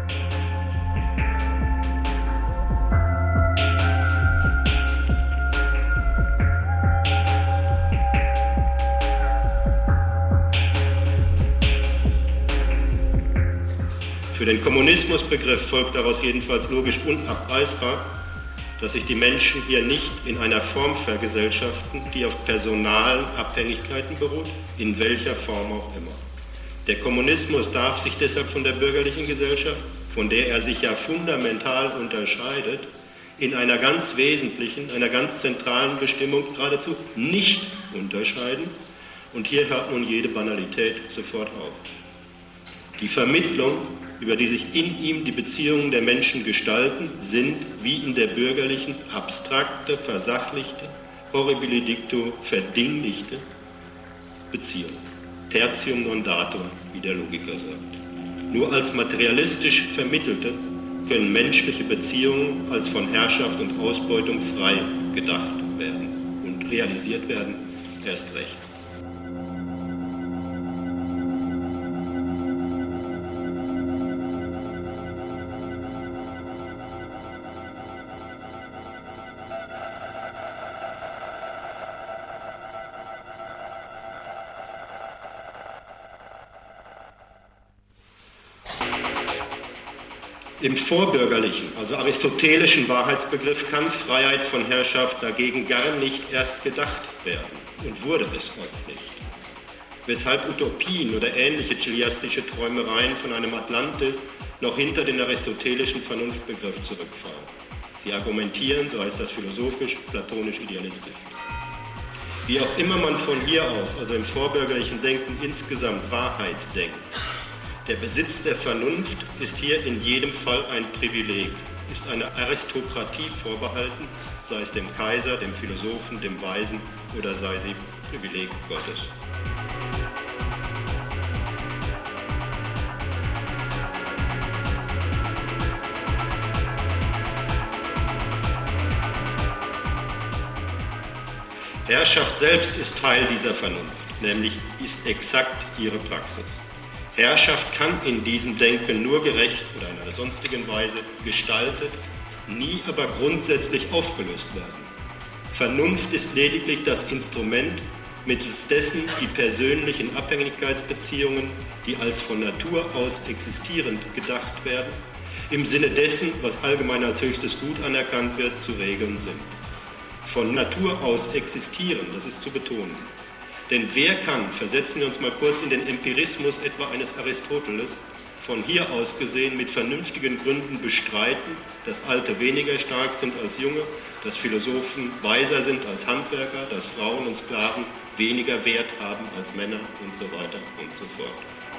Für den Kommunismusbegriff folgt daraus jedenfalls logisch unabweisbar, dass sich die Menschen hier nicht in einer Form vergesellschaften, die auf personalen Abhängigkeiten beruht, in welcher Form auch immer. Der Kommunismus darf sich deshalb von der bürgerlichen Gesellschaft, von der er sich ja fundamental unterscheidet, in einer ganz wesentlichen, einer ganz zentralen Bestimmung geradezu nicht unterscheiden. Und hier hört nun jede Banalität sofort auf. Die Vermittlung, über die sich in ihm die Beziehungen der Menschen gestalten, sind, wie in der bürgerlichen, abstrakte, versachlichte, horribile dicto verdinglichte Beziehung. Tertium non datur, wie der Logiker sagt. Nur als materialistisch vermittelte können menschliche Beziehungen als von Herrschaft und Ausbeutung frei gedacht werden und realisiert werden, erst recht. Im vorbürgerlichen, also aristotelischen Wahrheitsbegriff kann Freiheit von Herrschaft dagegen gar nicht erst gedacht werden und wurde es auch nicht. Weshalb Utopien oder ähnliche chiliastische Träumereien von einem Atlantis noch hinter den aristotelischen Vernunftbegriff zurückfallen. Sie argumentieren, so heißt das philosophisch, platonisch-idealistisch. Wie auch immer man von hier aus, also im vorbürgerlichen Denken insgesamt Wahrheit denkt, der Besitz der Vernunft ist hier in jedem Fall ein Privileg, ist einer Aristokratie vorbehalten, sei es dem Kaiser, dem Philosophen, dem Weisen oder sei sie Privileg Gottes. Herrschaft selbst ist Teil dieser Vernunft, nämlich ist exakt ihre Praxis. Herrschaft kann in diesem Denken nur gerecht oder in einer sonstigen Weise gestaltet, nie aber grundsätzlich aufgelöst werden. Vernunft ist lediglich das Instrument, mittels dessen die persönlichen Abhängigkeitsbeziehungen, die als von Natur aus existierend gedacht werden, im Sinne dessen, was allgemein als höchstes Gut anerkannt wird, zu regeln sind. Von Natur aus existieren, das ist zu betonen. Denn wer kann, versetzen wir uns mal kurz in den Empirismus etwa eines Aristoteles, von hier aus gesehen mit vernünftigen Gründen bestreiten, dass Alte weniger stark sind als Junge, dass Philosophen weiser sind als Handwerker, dass Frauen und Sklaven weniger Wert haben als Männer und so weiter und so fort.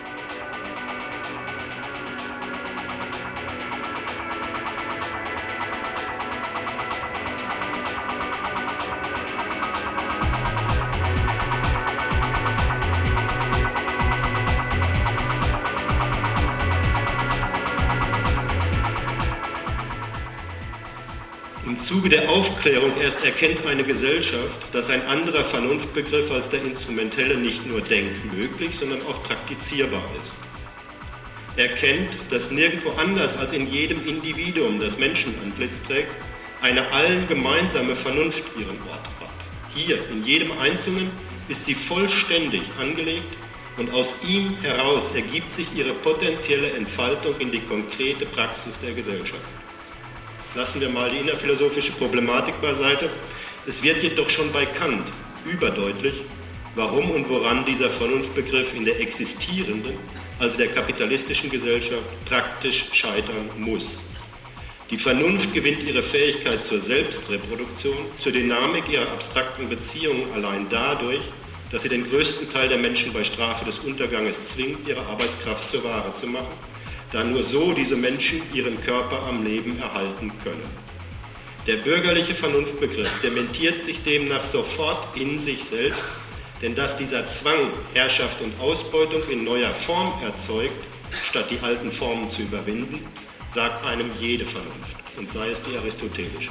Im Zuge der Aufklärung erst erkennt eine Gesellschaft, dass ein anderer Vernunftbegriff als der instrumentelle nicht nur denkmöglich, sondern auch praktizierbar ist. Erkennt, dass nirgendwo anders als in jedem Individuum, das Menschenantlitz trägt, eine allen gemeinsame Vernunft ihren Ort hat. Hier, in jedem Einzelnen, ist sie vollständig angelegt und aus ihm heraus ergibt sich ihre potenzielle Entfaltung in die konkrete Praxis der Gesellschaft. Lassen wir mal die innerphilosophische Problematik beiseite. Es wird jedoch schon bei Kant überdeutlich, warum und woran dieser Vernunftbegriff in der existierenden, also der kapitalistischen Gesellschaft, praktisch scheitern muss. Die Vernunft gewinnt ihre Fähigkeit zur Selbstreproduktion, zur Dynamik ihrer abstrakten Beziehungen allein dadurch, dass sie den größten Teil der Menschen bei Strafe des Unterganges zwingt, ihre Arbeitskraft zur Ware zu machen, da nur so diese Menschen ihren Körper am Leben erhalten können. Der bürgerliche Vernunftbegriff dementiert sich demnach sofort in sich selbst, denn dass dieser Zwang Herrschaft und Ausbeutung in neuer Form erzeugt, statt die alten Formen zu überwinden, sagt einem jede Vernunft, und sei es die aristotelische.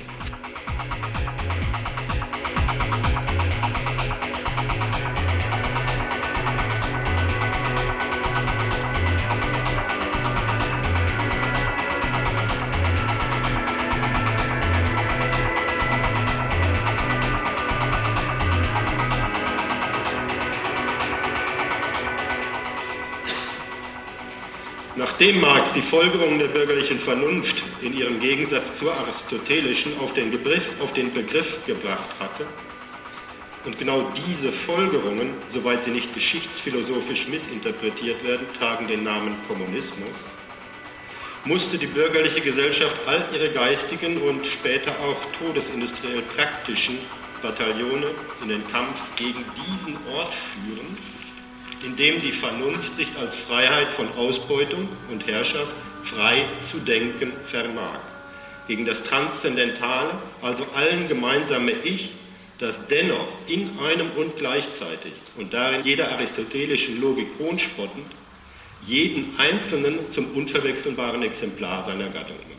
Nachdem Marx die Folgerungen der bürgerlichen Vernunft in ihrem Gegensatz zur aristotelischen auf den Begriff gebracht hatte, und genau diese Folgerungen, soweit sie nicht geschichtsphilosophisch missinterpretiert werden, tragen den Namen Kommunismus, musste die bürgerliche Gesellschaft all ihre geistigen und später auch todesindustriell praktischen Bataillone in den Kampf gegen diesen Ort führen, in dem die Vernunft sich als Freiheit von Ausbeutung und Herrschaft frei zu denken vermag. Gegen das Transzendentale, also allen gemeinsame Ich, das dennoch in einem und gleichzeitig und darin jeder aristotelischen Logik hohnspottend jeden Einzelnen zum unverwechselbaren Exemplar seiner Gattung macht.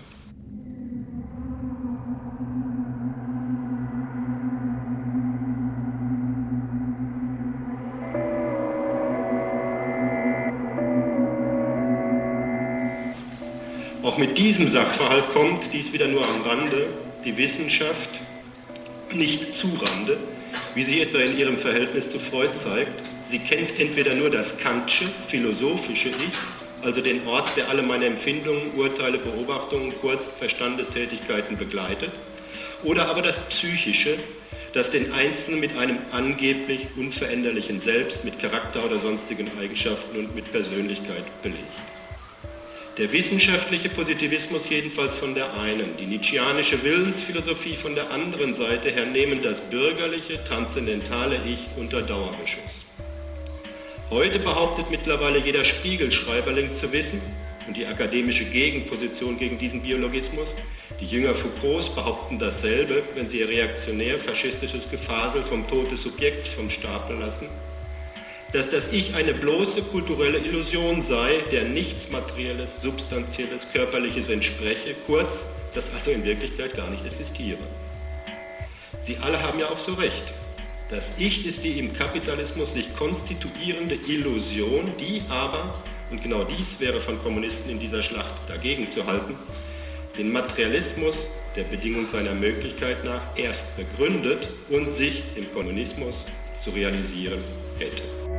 Auch mit diesem Sachverhalt kommt, dies wieder nur am Rande, die Wissenschaft nicht zu Rande, wie sie etwa in ihrem Verhältnis zu Freud zeigt. Sie kennt entweder nur das Kantsche, philosophische Ich also den Ort, der alle meine Empfindungen, Urteile, Beobachtungen, kurz Verstandestätigkeiten begleitet, oder aber das Psychische, das den Einzelnen mit einem angeblich unveränderlichen Selbst, mit Charakter oder sonstigen Eigenschaften und mit Persönlichkeit belegt. Der wissenschaftliche Positivismus jedenfalls von der einen, die nietzscheanische Willensphilosophie von der anderen Seite her nehmen das bürgerliche, transzendentale Ich unter Dauerbeschuss. Heute behauptet mittlerweile jeder Spiegelschreiberling zu wissen, und die akademische Gegenposition gegen diesen Biologismus, die Jünger Foucaults behaupten dasselbe, wenn sie ihr reaktionär-faschistisches Gefasel vom Tod des Subjekts vom Stapel lassen, dass das Ich eine bloße kulturelle Illusion sei, der nichts Materielles, Substanzielles, Körperliches entspreche, kurz, das also in Wirklichkeit gar nicht existiere. Sie alle haben ja auch so recht. Das Ich ist die im Kapitalismus sich konstituierende Illusion, die aber, und genau dies wäre von Kommunisten in dieser Schlacht dagegen zu halten, den Materialismus der Bedingung seiner Möglichkeit nach erst begründet und sich im Kommunismus zu realisieren hätte.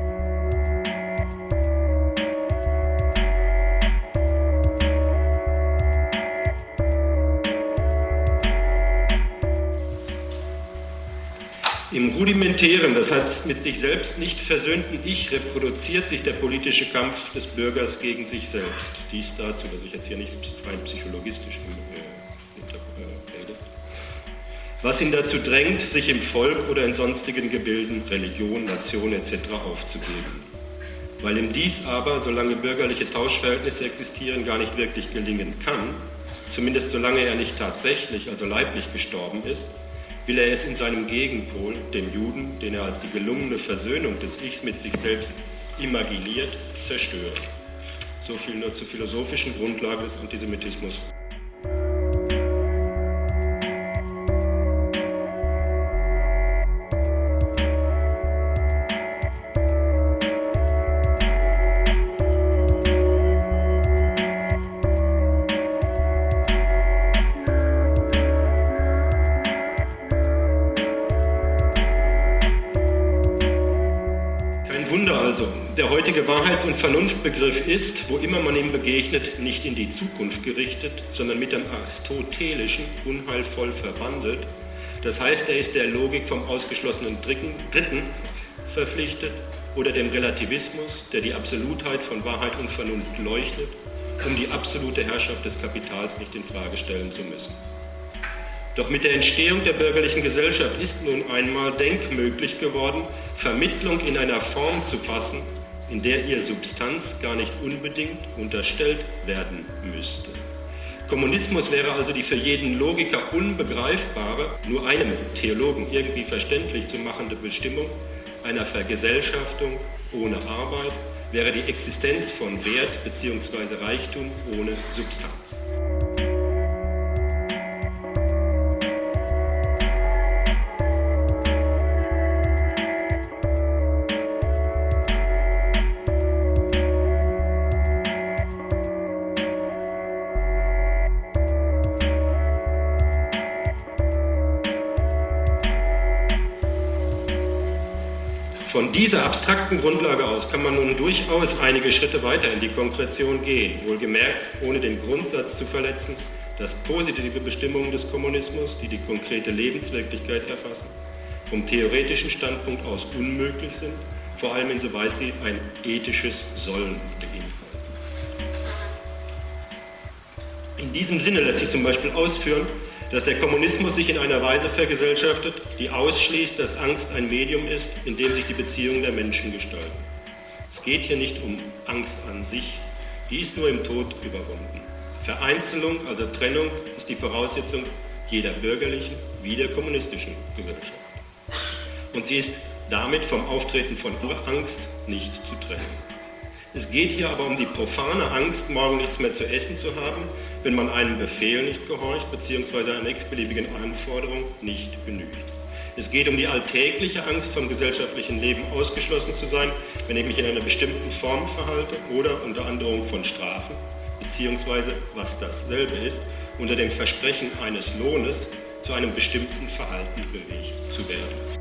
Im rudimentären, das heißt mit sich selbst nicht versöhnten Ich reproduziert sich der politische Kampf des Bürgers gegen sich selbst. Dies dazu, dass ich jetzt hier nicht rein psychologistisch rede. Was ihn dazu drängt, sich im Volk oder in sonstigen Gebilden, Religion, Nation etc. aufzugeben. Weil ihm dies aber, solange bürgerliche Tauschverhältnisse existieren, gar nicht wirklich gelingen kann, zumindest solange er nicht tatsächlich, also leiblich gestorben ist, will er es in seinem Gegenpol, dem Juden, den er als die gelungene Versöhnung des Ichs mit sich selbst imaginiert, zerstören. So viel nur zur philosophischen Grundlage des Antisemitismus. Der heutige Wahrheits- und Vernunftbegriff ist, wo immer man ihm begegnet, nicht in die Zukunft gerichtet, sondern mit dem Aristotelischen unheilvoll verwandelt. Das heißt, er ist der Logik vom ausgeschlossenen Dritten verpflichtet oder dem Relativismus, der die Absolutheit von Wahrheit und Vernunft leuchtet, um die absolute Herrschaft des Kapitals nicht in Frage stellen zu müssen. Doch mit der Entstehung der bürgerlichen Gesellschaft ist nun einmal denkmöglich geworden, Vermittlung in einer Form zu fassen, in der ihr Substanz gar nicht unbedingt unterstellt werden müsste. Kommunismus wäre also die für jeden Logiker unbegreifbare, nur einem Theologen irgendwie verständlich zu machende Bestimmung einer Vergesellschaftung ohne Arbeit, wäre die Existenz von Wert bzw. Reichtum ohne Substanz. Von dieser abstrakten Grundlage aus kann man nun durchaus einige Schritte weiter in die Konkretion gehen, wohlgemerkt, ohne den Grundsatz zu verletzen, dass positive Bestimmungen des Kommunismus, die die konkrete Lebenswirklichkeit erfassen, vom theoretischen Standpunkt aus unmöglich sind, vor allem insoweit sie ein ethisches Sollen beinhalten. In diesem Sinne lässt sich zum Beispiel ausführen, dass der Kommunismus sich in einer Weise vergesellschaftet, die ausschließt, dass Angst ein Medium ist, in dem sich die Beziehungen der Menschen gestalten. Es geht hier nicht um Angst an sich, die ist nur im Tod überwunden. Vereinzelung, also Trennung, ist die Voraussetzung jeder bürgerlichen wie der kommunistischen Gesellschaft. Und sie ist damit vom Auftreten von Angst nicht zu trennen. Es geht hier aber um die profane Angst, morgen nichts mehr zu essen zu haben, wenn man einem Befehl nicht gehorcht bzw. einer x-beliebigen Anforderung nicht genügt. Es geht um die alltägliche Angst, vom gesellschaftlichen Leben ausgeschlossen zu sein, wenn ich mich in einer bestimmten Form verhalte oder unter Androhung von Strafen bzw., was dasselbe ist, unter dem Versprechen eines Lohnes zu einem bestimmten Verhalten bewegt zu werden.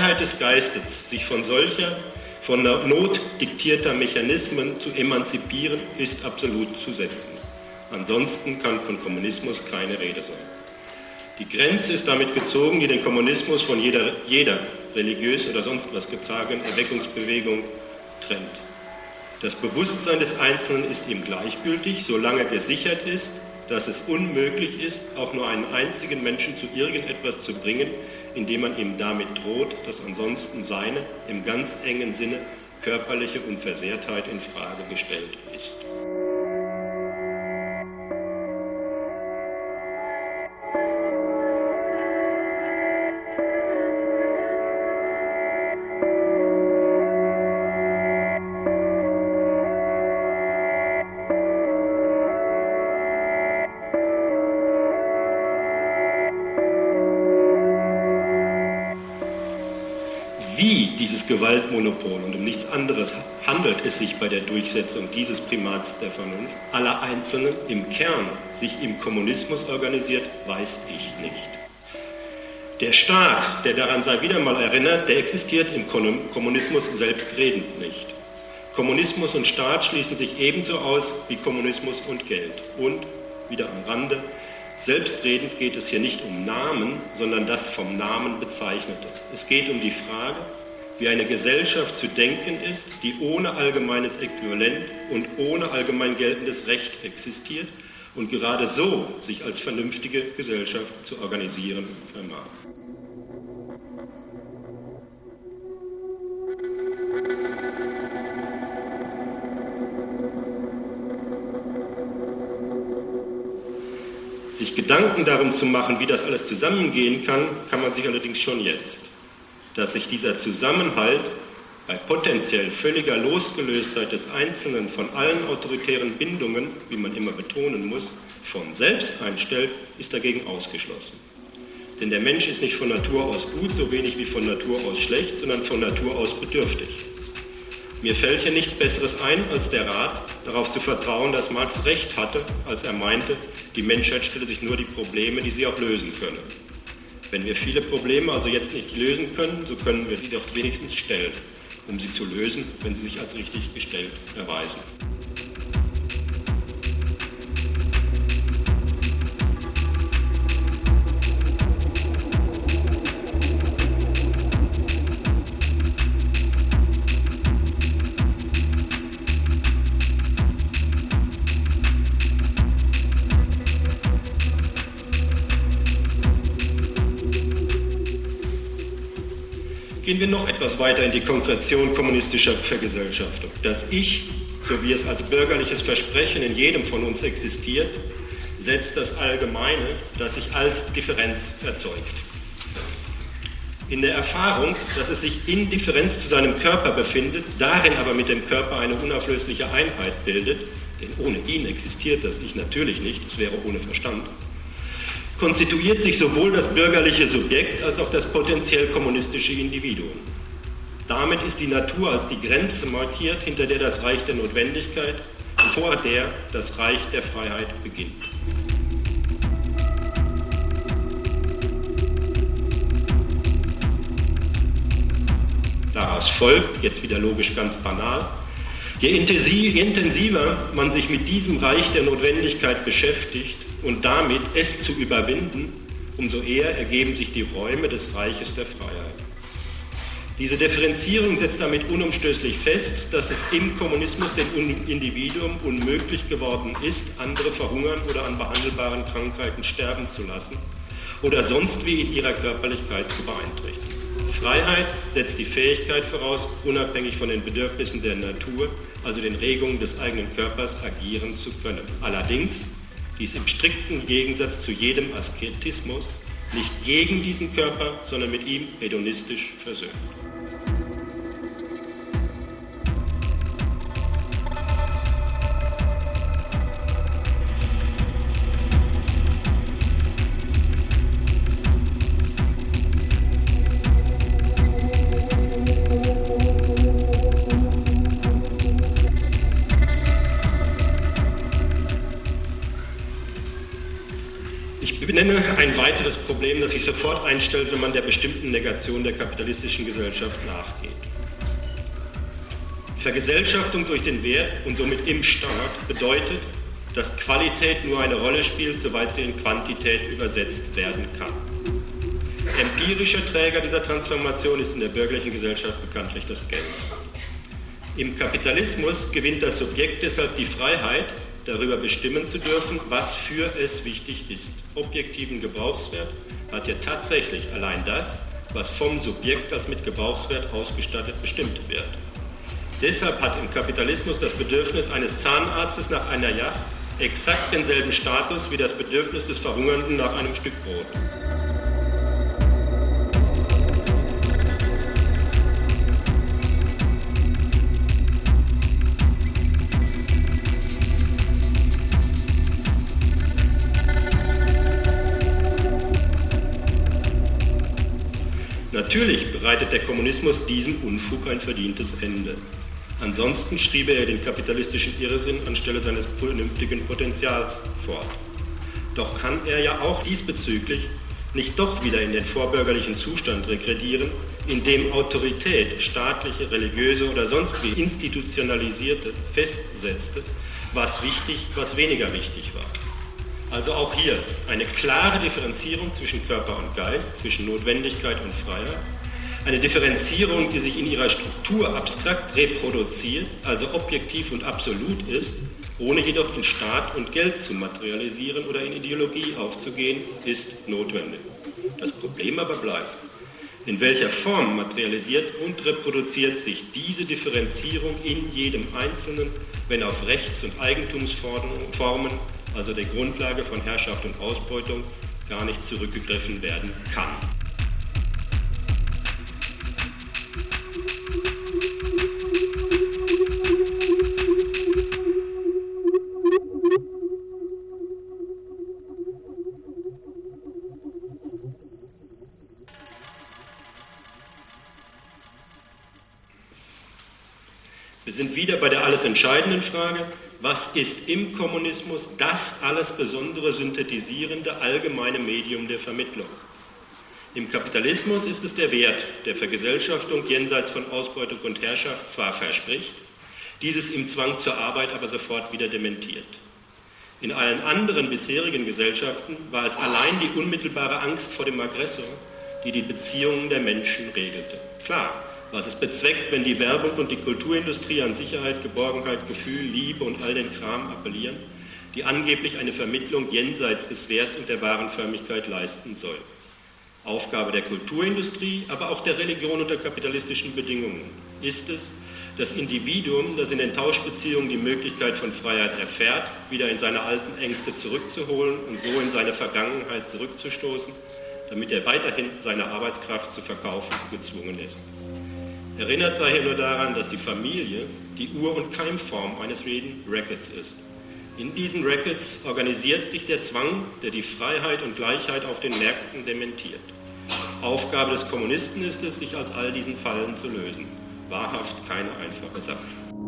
Freiheit des Geistes, sich von solcher, von der Not diktierter Mechanismen zu emanzipieren, ist absolut zu setzen. Ansonsten kann von Kommunismus keine Rede sein. Die Grenze ist damit gezogen, die den Kommunismus von jeder religiös oder sonst was getragenen Erweckungsbewegung trennt. Das Bewusstsein des Einzelnen ist ihm gleichgültig, solange gesichert ist, dass es unmöglich ist, auch nur einen einzigen Menschen zu irgendetwas zu bringen, indem man ihm damit droht, dass ansonsten seine, im ganz engen Sinne, körperliche Unversehrtheit in Frage gestellt ist. Dieses Gewaltmonopol, und um nichts anderes handelt es sich bei der Durchsetzung dieses Primats der Vernunft, aller Einzelnen im Kern sich im Kommunismus organisiert, weiß ich nicht. Der Staat, der daran sei wieder mal erinnert, der existiert im Kommunismus selbstredend nicht. Kommunismus und Staat schließen sich ebenso aus wie Kommunismus und Geld. Und, wieder am Rande, selbstredend geht es hier nicht um Namen, sondern das vom Namen Bezeichnete. Es geht um die Frage, wie eine Gesellschaft zu denken ist, die ohne allgemeines Äquivalent und ohne allgemein geltendes Recht existiert und gerade so sich als vernünftige Gesellschaft zu organisieren vermag. Sich Gedanken darum zu machen, wie das alles zusammengehen kann, kann man sich allerdings schon jetzt. Dass sich dieser Zusammenhalt bei potenziell völliger Losgelöstheit des Einzelnen von allen autoritären Bindungen, wie man immer betonen muss, von selbst einstellt, ist dagegen ausgeschlossen. Denn der Mensch ist nicht von Natur aus gut, so wenig wie von Natur aus schlecht, sondern von Natur aus bedürftig. Mir fällt hier nichts Besseres ein, als der Rat, darauf zu vertrauen, dass Marx recht hatte, als er meinte, die Menschheit stelle sich nur die Probleme, die sie auch lösen könne. Wenn wir viele Probleme also jetzt nicht lösen können, so können wir sie doch wenigstens stellen, um sie zu lösen, wenn sie sich als richtig gestellt erweisen. Gehen wir noch etwas weiter in die Konkretion kommunistischer Vergesellschaftung. Das Ich, so wie es als bürgerliches Versprechen in jedem von uns existiert, setzt das Allgemeine, das sich als Differenz erzeugt. In der Erfahrung, dass es sich in Differenz zu seinem Körper befindet, darin aber mit dem Körper eine unauflösliche Einheit bildet, denn ohne ihn existiert das Ich natürlich nicht, es wäre ohne Verstand, konstituiert sich sowohl das bürgerliche Subjekt als auch das potenziell kommunistische Individuum. Damit ist die Natur als die Grenze markiert, hinter der das Reich der Notwendigkeit und vor der das Reich der Freiheit beginnt. Daraus folgt, jetzt wieder logisch ganz banal, je intensiver man sich mit diesem Reich der Notwendigkeit beschäftigt und damit es zu überwinden, umso eher ergeben sich die Räume des Reiches der Freiheit. Diese Differenzierung setzt damit unumstößlich fest, dass es im Kommunismus dem Individuum unmöglich geworden ist, andere verhungern oder an behandelbaren Krankheiten sterben zu lassen oder sonst wie in ihrer Körperlichkeit zu beeinträchtigen. Freiheit setzt die Fähigkeit voraus, unabhängig von den Bedürfnissen der Natur, also den Regungen des eigenen Körpers, agieren zu können. Allerdings, dies im strikten Gegensatz zu jedem Asketismus, nicht gegen diesen Körper, sondern mit ihm hedonistisch versöhnt. Ich benenne ein weiteres Problem, das sich sofort einstellt, wenn man der bestimmten Negation der kapitalistischen Gesellschaft nachgeht. Vergesellschaftung durch den Wert und somit im Staat bedeutet, dass Qualität nur eine Rolle spielt, soweit sie in Quantität übersetzt werden kann. Empirischer Träger dieser Transformation ist in der bürgerlichen Gesellschaft bekanntlich das Geld. Im Kapitalismus gewinnt das Subjekt deshalb die Freiheit, darüber bestimmen zu dürfen, was für es wichtig ist. Objektiven Gebrauchswert hat ja tatsächlich allein das, was vom Subjekt als mit Gebrauchswert ausgestattet bestimmt wird. Deshalb hat im Kapitalismus das Bedürfnis eines Zahnarztes nach einer Yacht exakt denselben Status wie das Bedürfnis des Verhungernden nach einem Stück Brot. Natürlich bereitet der Kommunismus diesem Unfug ein verdientes Ende. Ansonsten schrieb er den kapitalistischen Irrsinn anstelle seines vernünftigen Potenzials fort. Doch kann er ja auch diesbezüglich nicht doch wieder in den vorbürgerlichen Zustand regredieren, in dem Autorität, staatliche, religiöse oder sonst wie institutionalisierte, festsetzte, was wichtig, was weniger wichtig war. Also auch hier eine klare Differenzierung zwischen Körper und Geist, zwischen Notwendigkeit und Freiheit. Eine Differenzierung, die sich in ihrer Struktur abstrakt reproduziert, also objektiv und absolut ist, ohne jedoch in Staat und Geld zu materialisieren oder in Ideologie aufzugehen, ist notwendig. Das Problem aber bleibt, in welcher Form materialisiert und reproduziert sich diese Differenzierung in jedem Einzelnen, wenn auf Rechts- und Eigentumsformen, also der Grundlage von Herrschaft und Ausbeutung, gar nicht zurückgegriffen werden kann. Wir sind wieder bei der alles entscheidenden Frage, was ist im Kommunismus das alles besondere synthetisierende allgemeine Medium der Vermittlung? Im Kapitalismus ist es der Wert, der Vergesellschaftung jenseits von Ausbeutung und Herrschaft zwar verspricht, dieses im Zwang zur Arbeit aber sofort wieder dementiert. In allen anderen bisherigen Gesellschaften war es allein die unmittelbare Angst vor dem Aggressor, die die Beziehungen der Menschen regelte. Klar, was es bezweckt, wenn die Werbung und die Kulturindustrie an Sicherheit, Geborgenheit, Gefühl, Liebe und all den Kram appellieren, die angeblich eine Vermittlung jenseits des Werts und der Warenförmigkeit leisten soll. Aufgabe der Kulturindustrie, aber auch der Religion unter kapitalistischen Bedingungen ist es, das Individuum, das in den Tauschbeziehungen die Möglichkeit von Freiheit erfährt, wieder in seine alten Ängste zurückzuholen und so in seine Vergangenheit zurückzustoßen, damit er weiterhin seine Arbeitskraft zu verkaufen gezwungen ist. Erinnert sei hier nur daran, dass die Familie die Ur- und Keimform eines jeden Rackets ist. In diesen Rackets organisiert sich der Zwang, der die Freiheit und Gleichheit auf den Märkten dementiert. Aufgabe des Kommunisten ist es, sich aus all diesen Fallen zu lösen. Wahrhaft keine einfache Sache.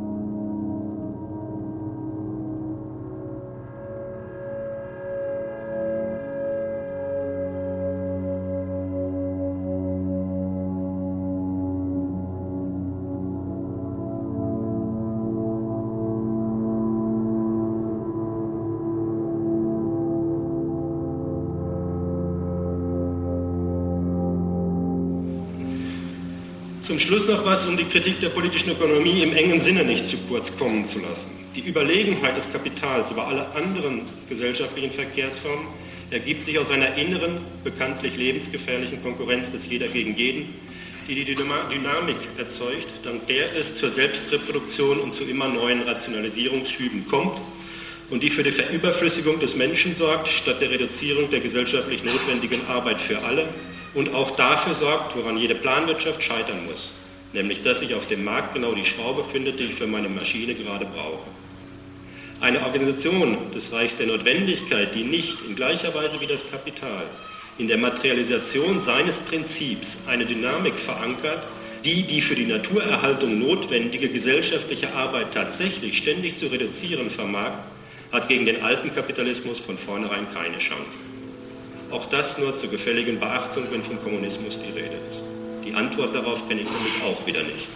Zum Schluss noch was, um die Kritik der politischen Ökonomie im engen Sinne nicht zu kurz kommen zu lassen. Die Überlegenheit des Kapitals über alle anderen gesellschaftlichen Verkehrsformen ergibt sich aus einer inneren, bekanntlich lebensgefährlichen Konkurrenz des Jeder gegen jeden, die die Dynamik erzeugt, dank der es zur Selbstreproduktion und zu immer neuen Rationalisierungsschüben kommt und die für die Verüberflüssigung des Menschen sorgt, statt der Reduzierung der gesellschaftlich notwendigen Arbeit für alle, und auch dafür sorgt, woran jede Planwirtschaft scheitern muss, nämlich dass sich auf dem Markt genau die Schraube findet, die ich für meine Maschine gerade brauche. Eine Organisation des Reichs der Notwendigkeit, die nicht in gleicher Weise wie das Kapital in der Materialisation seines Prinzips eine Dynamik verankert, die für die Naturerhaltung notwendige gesellschaftliche Arbeit tatsächlich ständig zu reduzieren vermag, hat gegen den alten Kapitalismus von vornherein keine Chance. Auch das nur zur gefälligen Beachtung, wenn vom Kommunismus die Rede ist. Die Antwort darauf kenne ich nämlich auch wieder nicht.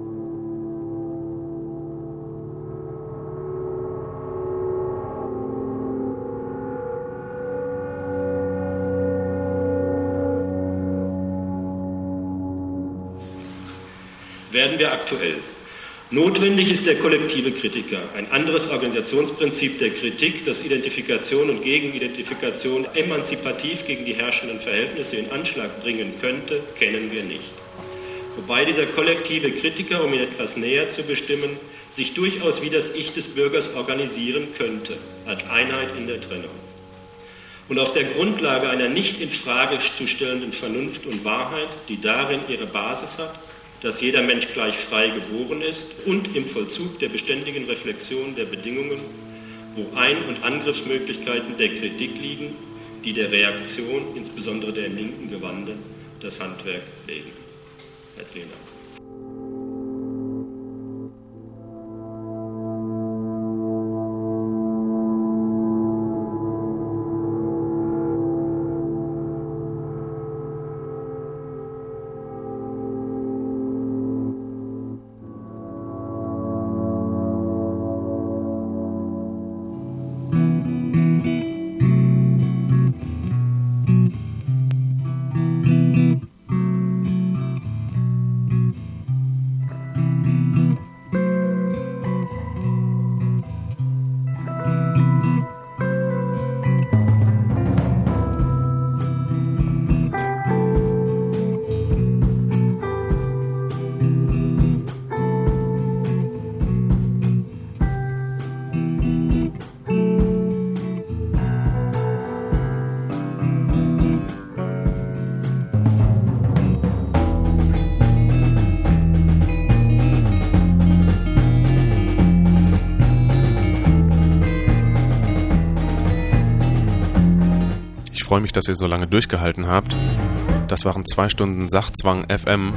Werden wir aktuell. Notwendig ist der kollektive Kritiker. Ein anderes Organisationsprinzip der Kritik, das Identifikation und Gegenidentifikation emanzipativ gegen die herrschenden Verhältnisse in Anschlag bringen könnte, kennen wir nicht. Wobei dieser kollektive Kritiker, um ihn etwas näher zu bestimmen, sich durchaus wie das Ich des Bürgers organisieren könnte, als Einheit in der Trennung. Und auf der Grundlage einer nicht in Frage zu stellenden Vernunft und Wahrheit, die darin ihre Basis hat, dass jeder Mensch gleich frei geboren ist und im Vollzug der beständigen Reflexion der Bedingungen, wo Ein- und Angriffsmöglichkeiten der Kritik liegen, die der Reaktion, insbesondere der im linken Gewande, das Handwerk legen. Herzlichen Dank. Ich freue mich, dass ihr so lange durchgehalten habt. Das waren 2 Stunden Sachzwang FM.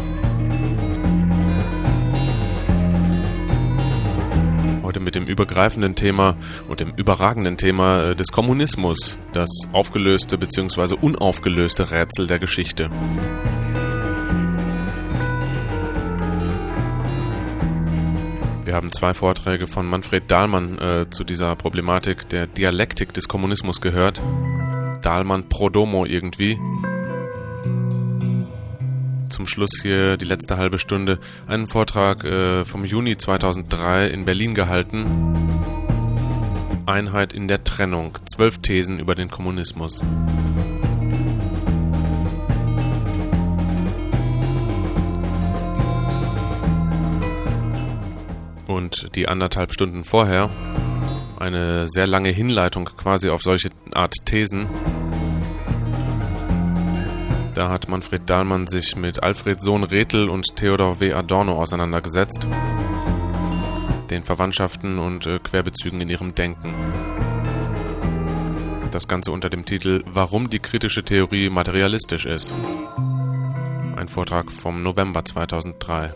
Heute mit dem übergreifenden Thema und dem überragenden Thema des Kommunismus, das aufgelöste bzw. unaufgelöste Rätsel der Geschichte. Wir haben 2 Vorträge von Manfred Dahlmann zu dieser Problematik der Dialektik des Kommunismus gehört. Dahlmann pro domo irgendwie. Zum Schluss hier die letzte halbe Stunde einen Vortrag vom Juni 2003 in Berlin gehalten. Einheit in der Trennung. 12 Thesen über den Kommunismus. Und die 1,5 Stunden vorher eine sehr lange Hinleitung quasi auf solche Art Thesen. Da hat Manfred Dahlmann sich mit Alfred Sohn Rethel und Theodor W. Adorno auseinandergesetzt, den Verwandtschaften und Querbezügen in ihrem Denken. Das Ganze unter dem Titel Warum die kritische Theorie materialistisch ist. Ein Vortrag vom November 2003.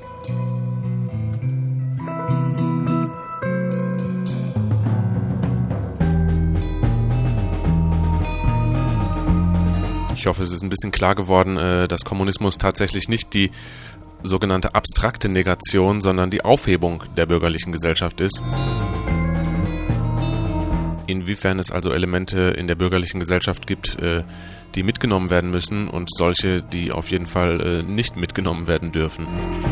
Ich hoffe, es ist ein bisschen klar geworden, dass Kommunismus tatsächlich nicht die sogenannte abstrakte Negation, sondern die Aufhebung der bürgerlichen Gesellschaft ist. Inwiefern es also Elemente in der bürgerlichen Gesellschaft gibt, die mitgenommen werden müssen und solche, die auf jeden Fall nicht mitgenommen werden dürfen.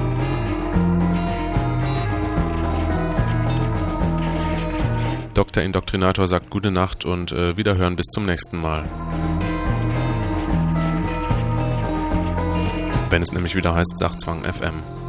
Dr. Indoktrinator sagt gute Nacht und Wiederhören bis zum nächsten Mal. Wenn es nämlich wieder heißt Sachzwang FM.